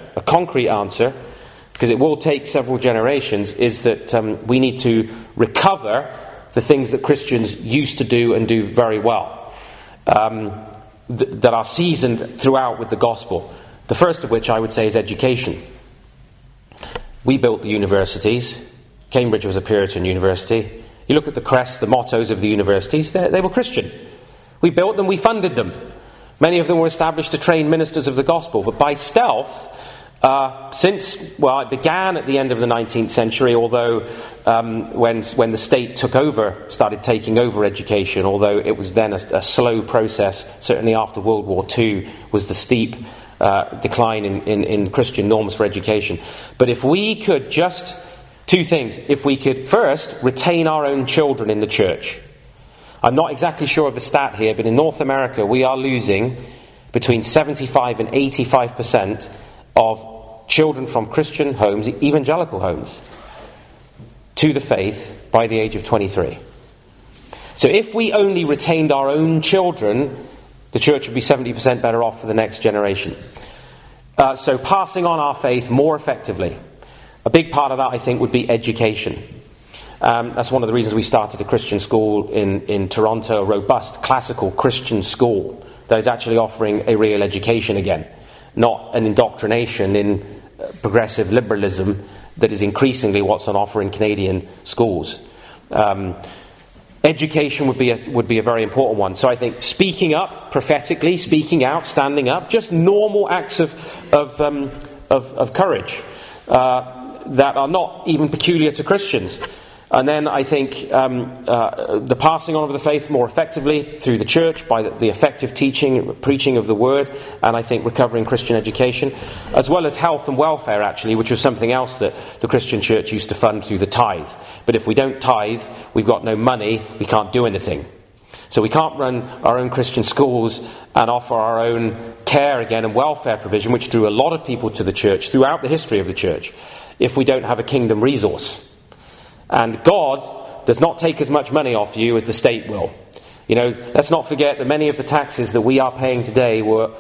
because it will take several generations, is that we need to recover the things that Christians used to do and do very well, that are seasoned throughout with the gospel. The first of which I would say is education. We built the universities. Cambridge was a Puritan university. You look at the crests, the mottos of the universities, they were Christian. We built them, we funded them. Many of them were established to train ministers of the gospel, but by stealth, it began at the end of the 19th century, although when the state started taking over education, although it was then a slow process, certainly after World War II was the steep decline in Christian norms for education. But if we could two things. If we could first retain our own children in the church. I'm not exactly sure of the stat here, but in North America we are losing between 75 and 85% of children from Christian homes, evangelical homes, to the faith by the age of 23. So if we only retained our own children, the church would be 70% better off for the next generation. So passing on our faith more effectively. A big part of that, I think, would be education. That's one of the reasons we started a Christian school in Toronto, a robust classical Christian school that is actually offering a real education again, not an indoctrination in progressive liberalism that is increasingly what's on offer in Canadian schools. Education would be a very important one. So I think speaking up prophetically, speaking out, standing up, just normal acts of courage that are not even peculiar to Christians. And then I think the passing on of the faith more effectively through the church by the effective teaching, preaching of the word, and I think recovering Christian education, as well as health and welfare actually, which was something else that the Christian church used to fund through the tithe. But if we don't tithe, we've got no money, we can't do anything. So we can't run our own Christian schools and offer our own care again and welfare provision, which drew a lot of people to the church throughout the history of the church, if we don't have a kingdom resource. And God does not take as much money off you as the state will. You know, let's not forget that many of the taxes that we are paying today were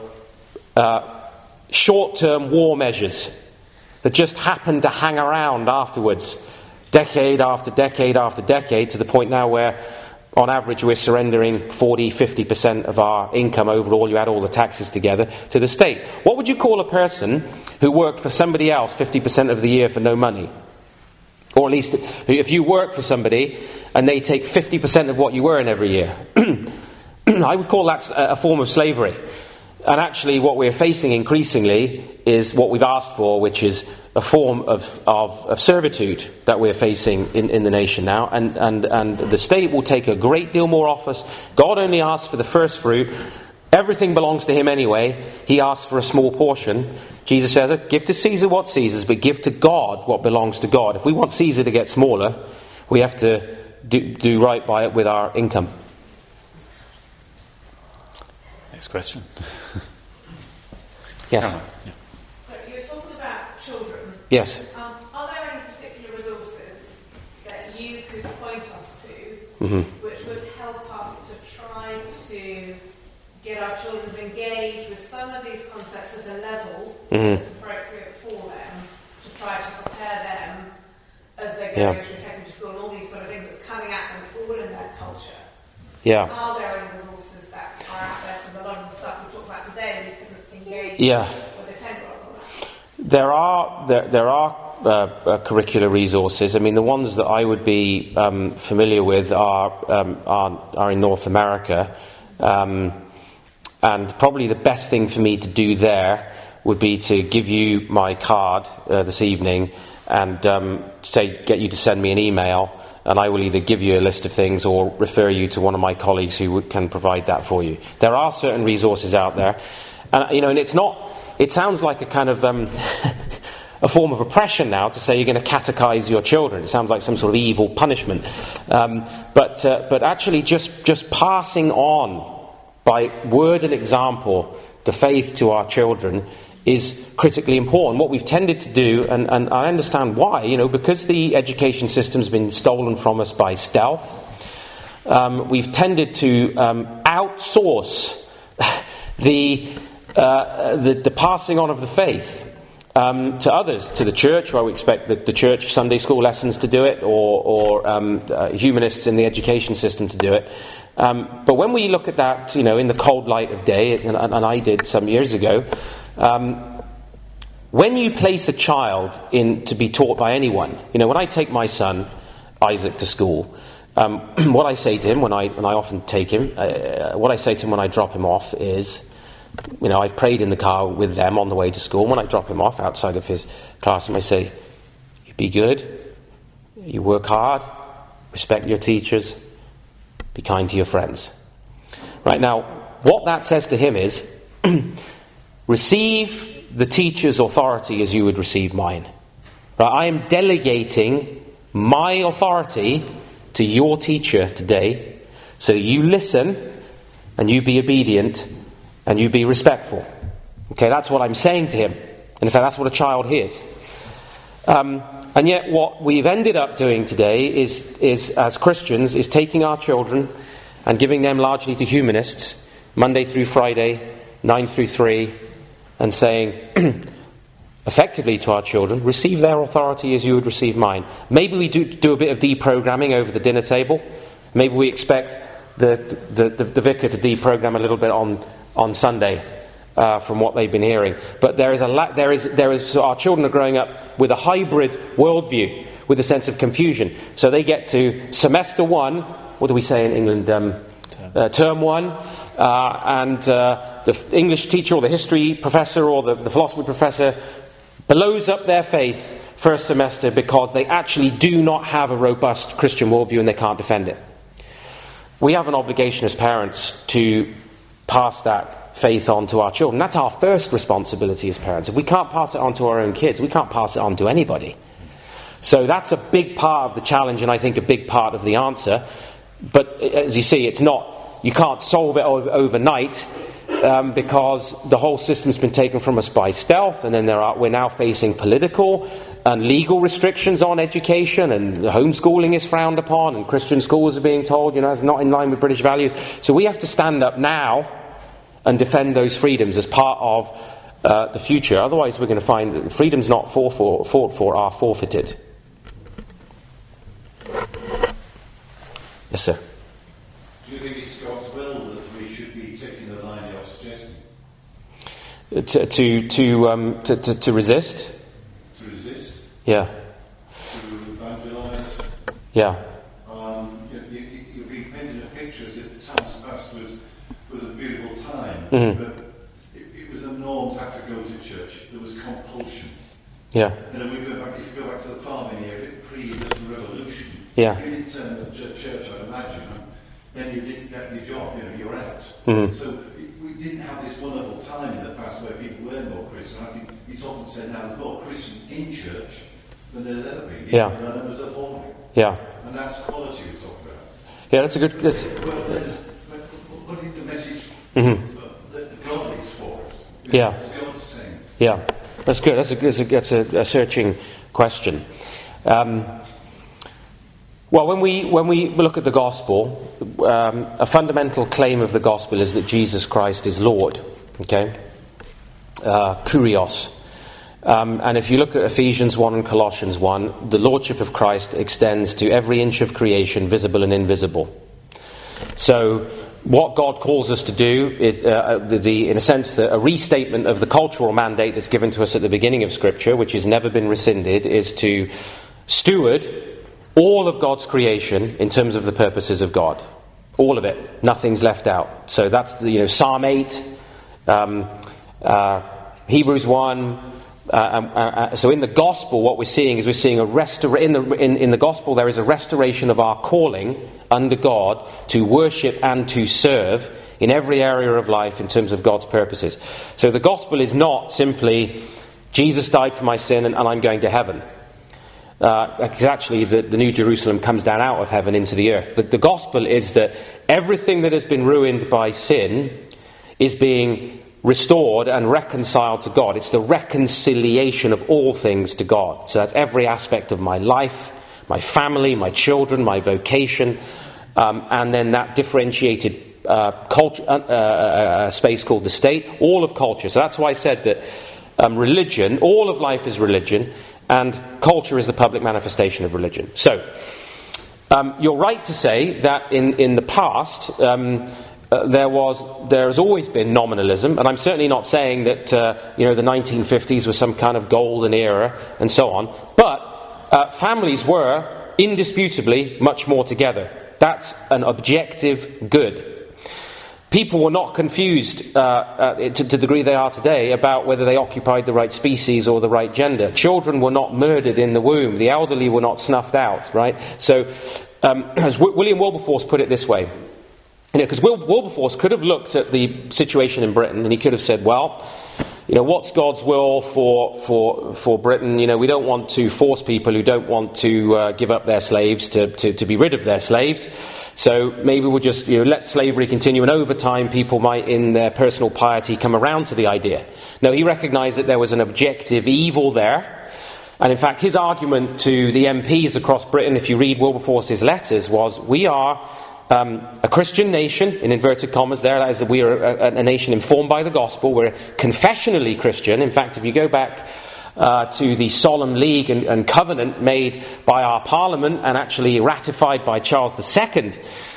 short-term war measures that just happened to hang around afterwards, decade after decade after decade, to the point now where on average we're surrendering 40-50% of our income overall, you add all the taxes together, to the state. What would you call a person who worked for somebody else 50% of the year for no money? Or at least if you work for somebody and they take 50% of what you earn every year. I would call that a form of slavery. And actually what we're facing increasingly is what we've asked for, which is a form of servitude that we're facing in the nation now. And the state will take a great deal more off us. God only asks for the first fruit. Everything belongs to him anyway. He asks for a small portion. Jesus says, give to Caesar what's Caesar's, but give to God what belongs to God. If we want Caesar to get smaller, we have to do right by it with our income. Next question. Yes. Yeah. So you were talking about children. Yes. Are there any particular resources that you could point us to, which would help us to try to get our children to engage with some of these concepts at a level that's appropriate for them, to try to prepare them as they go through secondary school and all these sort of things that's coming at them, it's all in their culture. Yeah. Are there any resources that are out there? Because a lot of the stuff we talked about today, we can engage with the 10-year-olds on that. There are curricular resources. I mean, the ones that I would be familiar with are in North America. And probably the best thing for me to do there would be to give you my card this evening and get you to send me an email, and I will either give you a list of things or refer you to one of my colleagues who can provide that for you. There are certain resources out there, and it's not. It sounds like a kind of a form of oppression now to say you're going to catechize your children. It sounds like some sort of evil punishment, but actually just passing on by word and example the faith to our children is critically important. What we've tended to do, and I understand why, because the education system's been stolen from us by stealth, we've tended to outsource the passing on of the faith to others, to the church, where we expect the church Sunday school lessons to do it, or humanists in the education system to do it. But when we look at that, in the cold light of day, and I did some years ago, when you place a child in to be taught by anyone, when I take my son Isaac to school, what I say to him when I often take him, what I say to him when I drop him off is, I've prayed in the car with them on the way to school. When I drop him off outside of his classroom, I say, you be good, you work hard, respect your teachers, be kind to your friends. Right, now, what that says to him is, receive the teacher's authority as you would receive mine. Right, I am delegating my authority to your teacher today, so you listen and you be obedient and you be respectful. Okay, that's what I'm saying to him. And in fact, that's what a child hears. And yet what we've ended up doing today is as Christians, is taking our children and giving them largely to humanists, Monday through Friday, 9 through 3, and saying, effectively to our children, receive their authority as you would receive mine. Maybe we do a bit of deprogramming over the dinner table. Maybe we expect the vicar to deprogram a little bit on Sunday from what they've been hearing. But there is so our children are growing up with a hybrid worldview, with a sense of confusion. So they get to semester 1, what do we say in England? Term 1, and the English teacher or the history professor or the philosophy professor blows up their faith first semester because they actually do not have a robust Christian worldview and they can't defend it. We have an obligation as parents to pass that faith on to our children. That's our first responsibility as parents. If we can't pass it on to our own kids, we can't pass it on to anybody. So that's a big part of the challenge, and I think a big part of the answer. But as you see, you can't solve it overnight, because the whole system's been taken from us by stealth, and then we're now facing political and legal restrictions on education, and homeschooling is frowned upon, and Christian schools are being told, it's not in line with British values. So we have to stand up now and defend those freedoms as part of the future. Otherwise, we're going to find that freedoms not fought for are forfeited. Yes, sir. Do you think it's God's will that we should be taking the line you're suggesting? To resist? To resist? Yeah. To evangelise? Yeah. You've been painting a picture as if the times past was a beautiful time, Mm-hmm. but it was a norm to have to go to church. There was compulsion. Yeah. If you go back to the farming area, pre-industrial revolution, Yeah. if you didn't turn up to church, I'd imagine, then you didn't get your job, you're out. Mm-hmm. So we didn't have this wonderful time in the past where people were more Christian. I think it's often said now there's more Christians in church than there's ever been. Yeah. The numbers are falling. Yeah. And that's quality we talk about. Yeah, that's a good... What is the message Mm-hmm. that God is for us? Yeah. What's God saying? Yeah, that's good. That's a searching question. Well, when we look at the gospel, a fundamental claim of the gospel is that Jesus Christ is Lord. Okay, kurios. And if you look at Ephesians 1 and Colossians 1, the lordship of Christ extends to every inch of creation, visible and invisible. So, what God calls us to do is, in a sense, a restatement of the cultural mandate that's given to us at the beginning of Scripture, which has never been rescinded, is to steward all of God's creation in terms of the purposes of God. All of it. Nothing's left out. So that's Psalm 8, Hebrews 1. So in the gospel, what we're seeing is in the gospel there is a restoration of our calling under God to worship and to serve in every area of life in terms of God's purposes. So the gospel is not simply Jesus died for my sin and I'm going to heaven. Because actually the New Jerusalem comes down out of heaven into the earth. The gospel is that everything that has been ruined by sin is being restored and reconciled to God. It's the reconciliation of all things to God. So that's every aspect of my life, my family, my children, my vocation, and then that differentiated culture, space called the state, all of culture. So that's why I said that religion, all of life is religion, and culture is the public manifestation of religion. So, you're right to say that in the past, there has always been nominalism, and I'm certainly not saying that the 1950s was some kind of golden era and so on. But families were indisputably much more together. That's an objective good. People were not confused to the degree they are today about whether they occupied the right species or the right gender. Children were not murdered in the womb. The elderly were not snuffed out. Right. So, as William Wilberforce put it this way. Because Wilberforce could have looked at the situation in Britain and he could have said, well, what's God's will for Britain? We don't want to force people who don't want to give up their slaves to be rid of their slaves. So maybe we'll just let slavery continue, and over time people might, in their personal piety, come around to the idea. No, he recognised that there was an objective evil there. And in fact, his argument to the MPs across Britain, if you read Wilberforce's letters, was, we are a Christian nation, in inverted commas there, that is, we are a nation informed by the gospel. We're confessionally Christian. In fact, if you go back to the Solemn League and Covenant made by our Parliament and actually ratified by Charles II,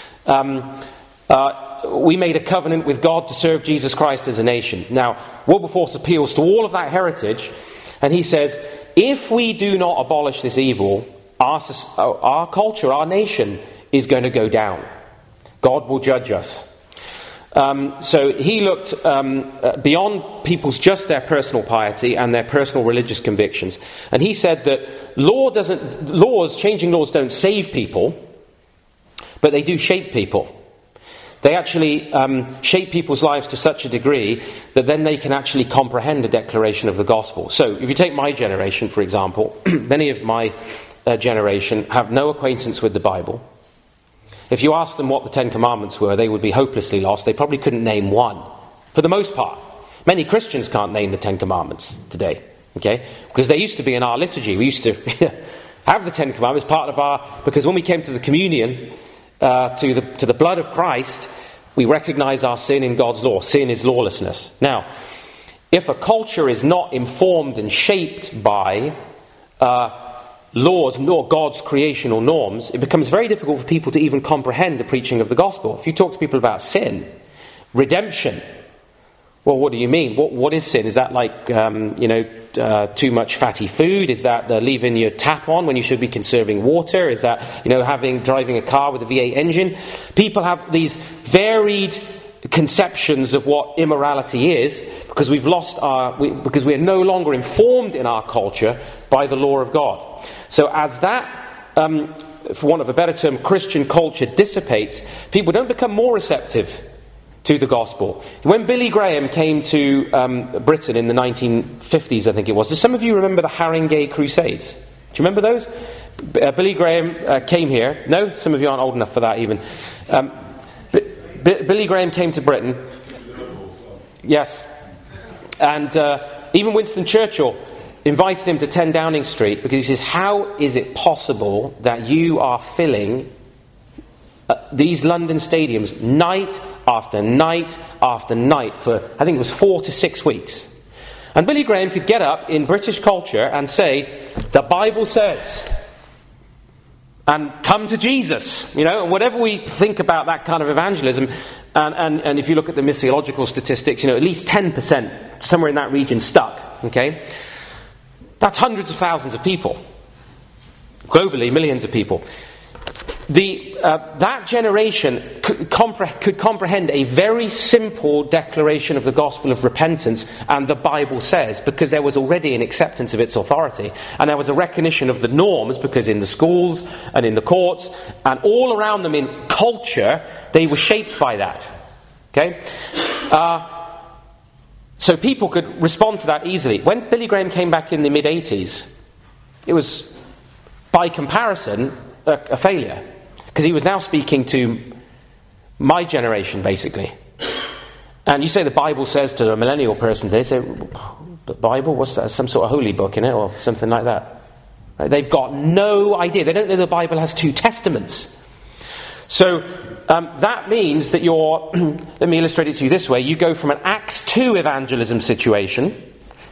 we made a covenant with God to serve Jesus Christ as a nation. Now, Wilberforce appeals to all of that heritage, and he says, if we do not abolish this evil, our culture, our nation, is going to go down. God will judge us. So he looked beyond people's just their personal piety and their personal religious convictions, and he said that changing laws don't save people, but they do shape people. They actually shape people's lives to such a degree that then they can actually comprehend the declaration of the gospel. So if you take my generation, for example, many of my generation have no acquaintance with the Bible. If you asked them what the Ten Commandments were, they would be hopelessly lost. They probably couldn't name one, for the most part. Many Christians can't name the Ten Commandments today, okay? Because they used to be in our liturgy. We used to have the Ten Commandments part of because when we came to the communion, to the blood of Christ, we recognize our sin in God's law. Sin is lawlessness. Now, if a culture is not informed and shaped by laws nor God's creational norms, it becomes very difficult for people to even comprehend the preaching of the gospel. If you talk to people about sin, redemption, well, what do you mean? What is sin? Is that like too much fatty food? Is that leaving your tap on when you should be conserving water? Is that driving a car with a V8 engine? People have these varied conceptions of what immorality is because we've lost because we are no longer informed in our culture by the law of God. So as that, for want of a better term, Christian culture dissipates, people don't become more receptive to the gospel. When Billy Graham came to Britain in the 1950s, I think it was, do some of you remember the Haringey Crusades? Do you remember those? Billy Graham came here. No? Some of you aren't old enough for that even. Billy Graham came to Britain. Yes. And even Winston Churchill invited him to 10 Downing Street because he says, how is it possible that you are filling these London stadiums night after night after night for, I think it was 4 to 6 weeks? And Billy Graham could get up in British culture and say, the Bible says, and come to Jesus, and whatever we think about that kind of evangelism, and if you look at the missiological statistics, at least 10%, somewhere in that region, stuck, okay? That's hundreds of thousands of people. Globally, millions of people. That generation could comprehend a very simple declaration of the gospel of repentance, and the Bible says, because there was already an acceptance of its authority, and there was a recognition of the norms, because in the schools and in the courts and all around them in culture, they were shaped by that. Okay? So people could respond to that easily. When Billy Graham came back in the mid-80s, it was, by comparison, a failure. Because he was now speaking to my generation, basically. And you say the Bible says to a millennial person, they say, the Bible? What's that? Some sort of holy book in it, or something like that. Right? They've got no idea. They don't know the Bible has 2 testaments. So that means that let me illustrate it to you this way. You go from an Acts 2 evangelism situation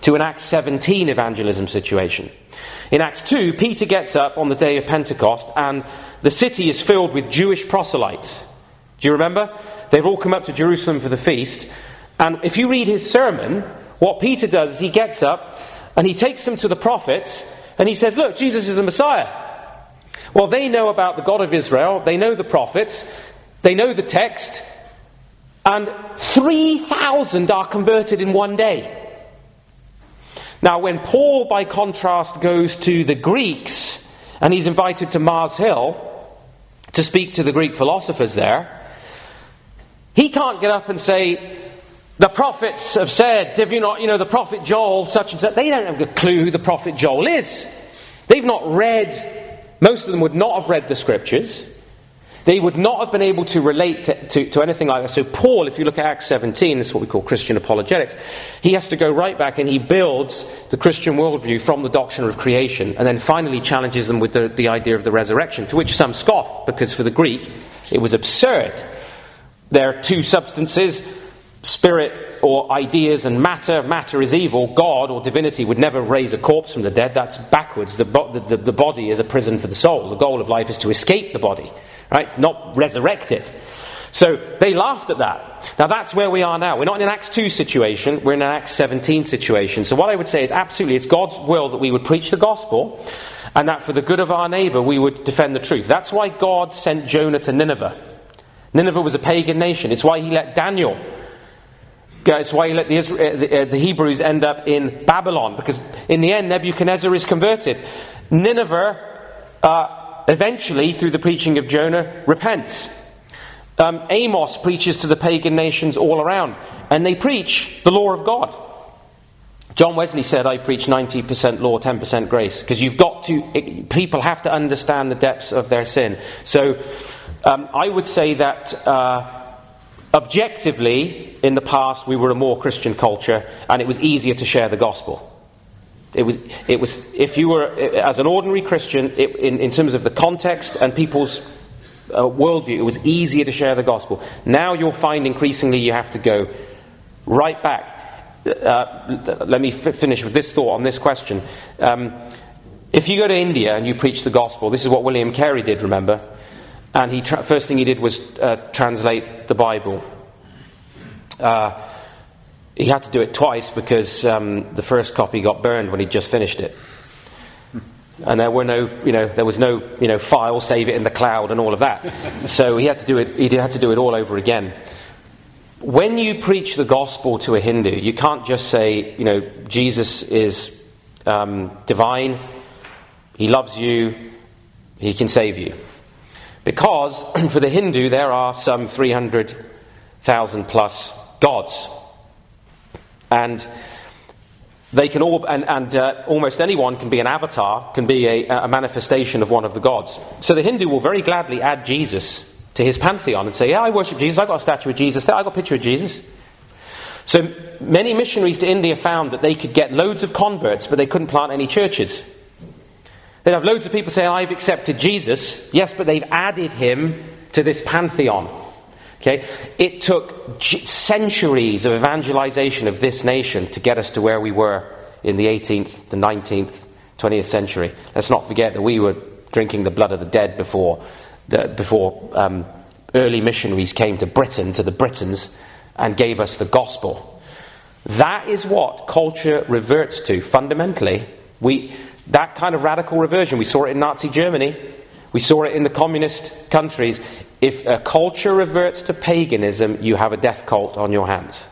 to an Acts 17 evangelism situation. In Acts 2, Peter gets up on the day of Pentecost and the city is filled with Jewish proselytes. Do you remember? They've all come up to Jerusalem for the feast. And if you read his sermon, what Peter does is he gets up and he takes them to the prophets and he says, look, Jesus is the Messiah. Well, they know about the God of Israel, they know the prophets, they know the text, and 3,000 are converted in one day. Now, when Paul, by contrast, goes to the Greeks, and he's invited to Mars Hill to speak to the Greek philosophers there, he can't get up and say, the prophets have said, have you not, the prophet Joel, such and such. They don't have a clue who the prophet Joel is. They've not read, most of them would not have read the scriptures. They would not have been able to relate to anything like that. So Paul, if you look at Acts 17, this is what we call Christian apologetics, he has to go right back and he builds the Christian worldview from the doctrine of creation and then finally challenges them with the idea of the resurrection, to which some scoff, because for the Greek it was absurd. There are two substances, spirit or ideas and matter. Matter is evil. God or divinity would never raise a corpse from the dead. That's backwards. The body is a prison for the soul. The goal of life is to escape the body, right? Not resurrect it. So they laughed at that. Now that's where we are now. We're not in an Acts 2 situation. We're in an Acts 17 situation. So what I would say is absolutely it's God's will that we would preach the gospel and that for the good of our neighbour we would defend the truth. That's why God sent Jonah to Nineveh. Nineveh was a pagan nation. It's why he let Daniel... It's why he let the Hebrews end up in Babylon, because in the end Nebuchadnezzar is converted. Nineveh, eventually, through the preaching of Jonah, repents. Amos preaches to the pagan nations all around, and they preach the law of God. John Wesley said, I preach 90% law, 10% grace, because people have to understand the depths of their sin. So I would say that objectively, in the past, we were a more Christian culture, and it was easier to share the gospel. It was. If you were, as an ordinary Christian, in terms of the context and people's worldview, it was easier to share the gospel. Now you'll find increasingly you have to go right back. Let me finish with this thought on this question. If you go to India and you preach the gospel, this is what William Carey did, remember? And first thing he did was translate the Bible. He had to do it twice because the first copy got burned when he'd just finished it. And there was no file, save it in the cloud and all of that. So he had to do it all over again. When you preach the gospel to a Hindu, you can't just say, Jesus is divine, he loves you, he can save you. Because for the Hindu there are some 300,000 plus gods, and they can all almost anyone can be an avatar, can be a manifestation of one of the gods. So the Hindu will very gladly add Jesus to his pantheon and say, yeah, I worship Jesus, I've got a statue of Jesus there, I've got a picture of Jesus. So many missionaries to India found that they could get loads of converts, but they couldn't plant any churches. They'd have loads of people saying, I've accepted Jesus. Yes, but they've added him to this pantheon. Okay? It took centuries of evangelization of this nation to get us to where we were in the 18th, the 19th, 20th century. Let's not forget that we were drinking the blood of the dead before early missionaries came to Britain, to the Britons, and gave us the gospel. That is what culture reverts to, fundamentally. That kind of radical reversion, we saw it in Nazi Germany, we saw it in the communist countries. If a culture reverts to paganism, you have a death cult on your hands.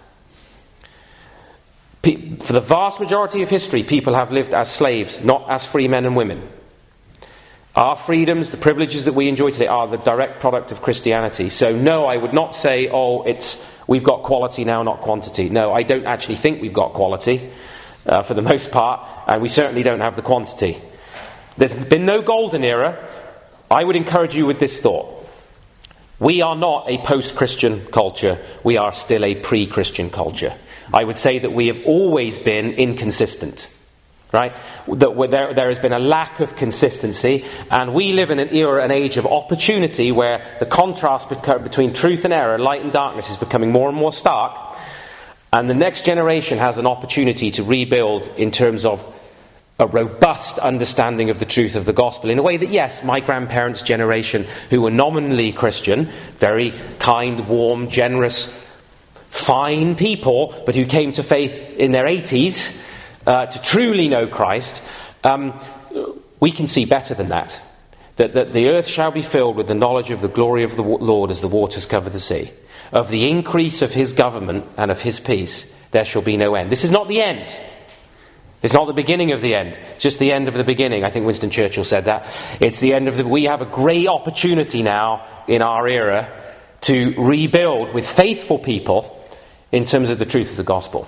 For the vast majority of history, people have lived as slaves, not as free men and women. Our freedoms, the privileges that we enjoy today, are the direct product of Christianity. So no, I would not say, we've got quality now, not quantity. No, I don't actually think we've got quality. For the most part, and we certainly don't have the quantity. There's been no golden era. I would encourage you with this thought. We are not a post-Christian culture. We are still a pre-Christian culture. I would say that we have always been inconsistent. Right? That there has been a lack of consistency, and we live in an era, an age of opportunity where the contrast between truth and error, light and darkness, is becoming more and more stark. And the next generation has an opportunity to rebuild in terms of a robust understanding of the truth of the gospel, in a way that, yes, my grandparents' generation, who were nominally Christian, very kind, warm, generous, fine people, but who came to faith in their 80s to truly know Christ, we can see better than that. That the earth shall be filled with the knowledge of the glory of the Lord as the waters cover the sea. Of the increase of his government and of his peace there shall be no end. This is not the end. It's not the beginning of the end. It's just the end of the beginning. I think Winston Churchill said that. It's the end of we have a great opportunity now in our era to rebuild with faithful people in terms of the truth of the gospel.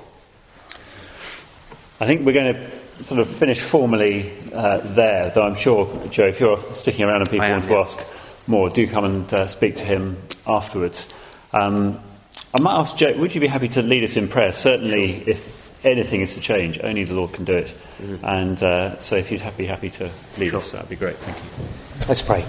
I think we're going to sort of finish formally there, though I'm sure, Joe, if you're sticking around and people want to ask more, do come and speak to him afterwards. I might ask Joe, would you be happy to lead us in prayer? Certainly, if anything is to change, only the Lord can do it. Mm-hmm. And so if you'd be happy to lead us, that would be great. Thank you. Let's pray.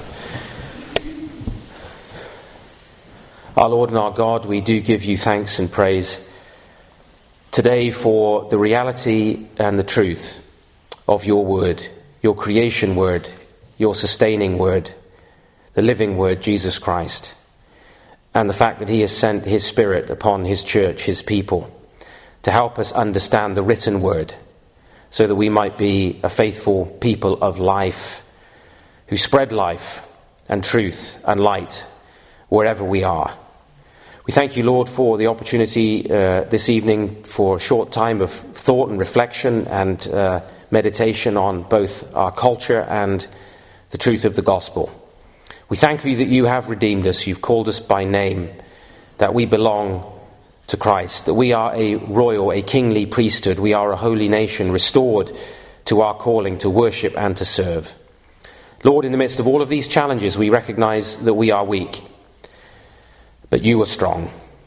Our Lord and our God, we do give you thanks and praise today for the reality and the truth of your word, your creation word, your sustaining word, the living word, Jesus Christ, and the fact that he has sent his Spirit upon his church, his people, to help us understand the written word, so that we might be a faithful people of life, who spread life and truth and light wherever we are. We thank you, Lord, for the opportunity this evening for a short time of thought and reflection and meditation on both our culture and the truth of the gospel. We thank you that you have redeemed us, you've called us by name, that we belong to Christ, that we are a royal, a kingly priesthood, we are a holy nation restored to our calling to worship and to serve. Lord, in the midst of all of these challenges, we recognize that we are weak, but you are strong.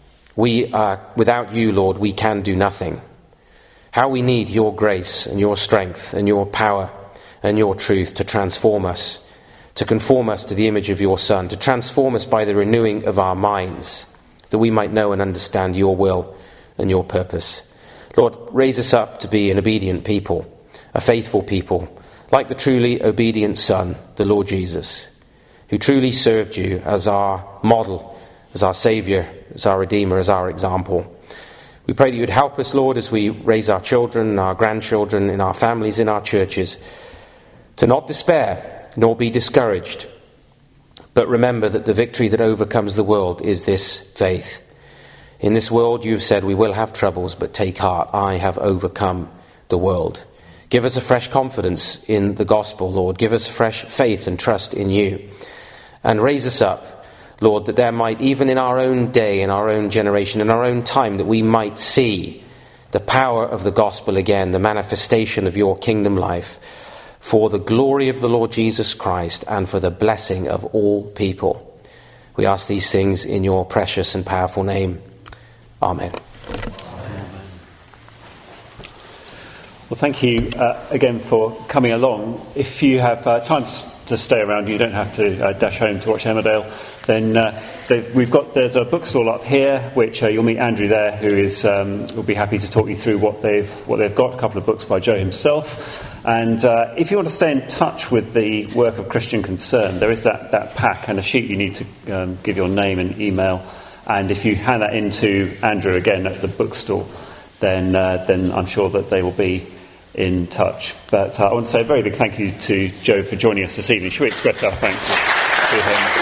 Without you, Lord, we can do nothing. How we need your grace and your strength and your power and your truth to transform us, to conform us to the image of your Son, to transform us by the renewing of our minds, that we might know and understand your will and your purpose. Lord, raise us up to be an obedient people, a faithful people, like the truly obedient Son, the Lord Jesus, who truly served you as our model, as our Saviour, as our Redeemer, as our example. We pray that you would help us, Lord, as we raise our children, our grandchildren, in our families, in our churches, to not despair, nor be discouraged, but remember that the victory that overcomes the world is this faith. In this world, you've said, we will have troubles, but take heart, I have overcome the world. Give us a fresh confidence in the gospel, Lord. Give us fresh faith and trust in you. And raise us up, Lord, that there might, even in our own day, in our own generation, in our own time, that we might see the power of the gospel again, the manifestation of your kingdom life, for the glory of the Lord Jesus Christ and for the blessing of all people. We ask these things in your precious and powerful name. Amen. Well, thank you again for coming along. If you have time to stay around, you don't have to dash home to watch Emmerdale, then there's a bookstall up here, which you'll meet Andrew there, who will be happy to talk you through what they've got, a couple of books by Joe himself. And if you want to stay in touch with the work of Christian Concern, there is that pack and a sheet you need to give your name and email. And if you hand that in to Andrew again at the bookstall, then I'm sure that they will be in touch. But I want to say a very big thank you to Joe for joining us this evening. Should we express our thanks to him?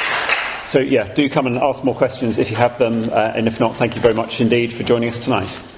So, do come and ask more questions if you have them. And if not, thank you very much indeed for joining us tonight.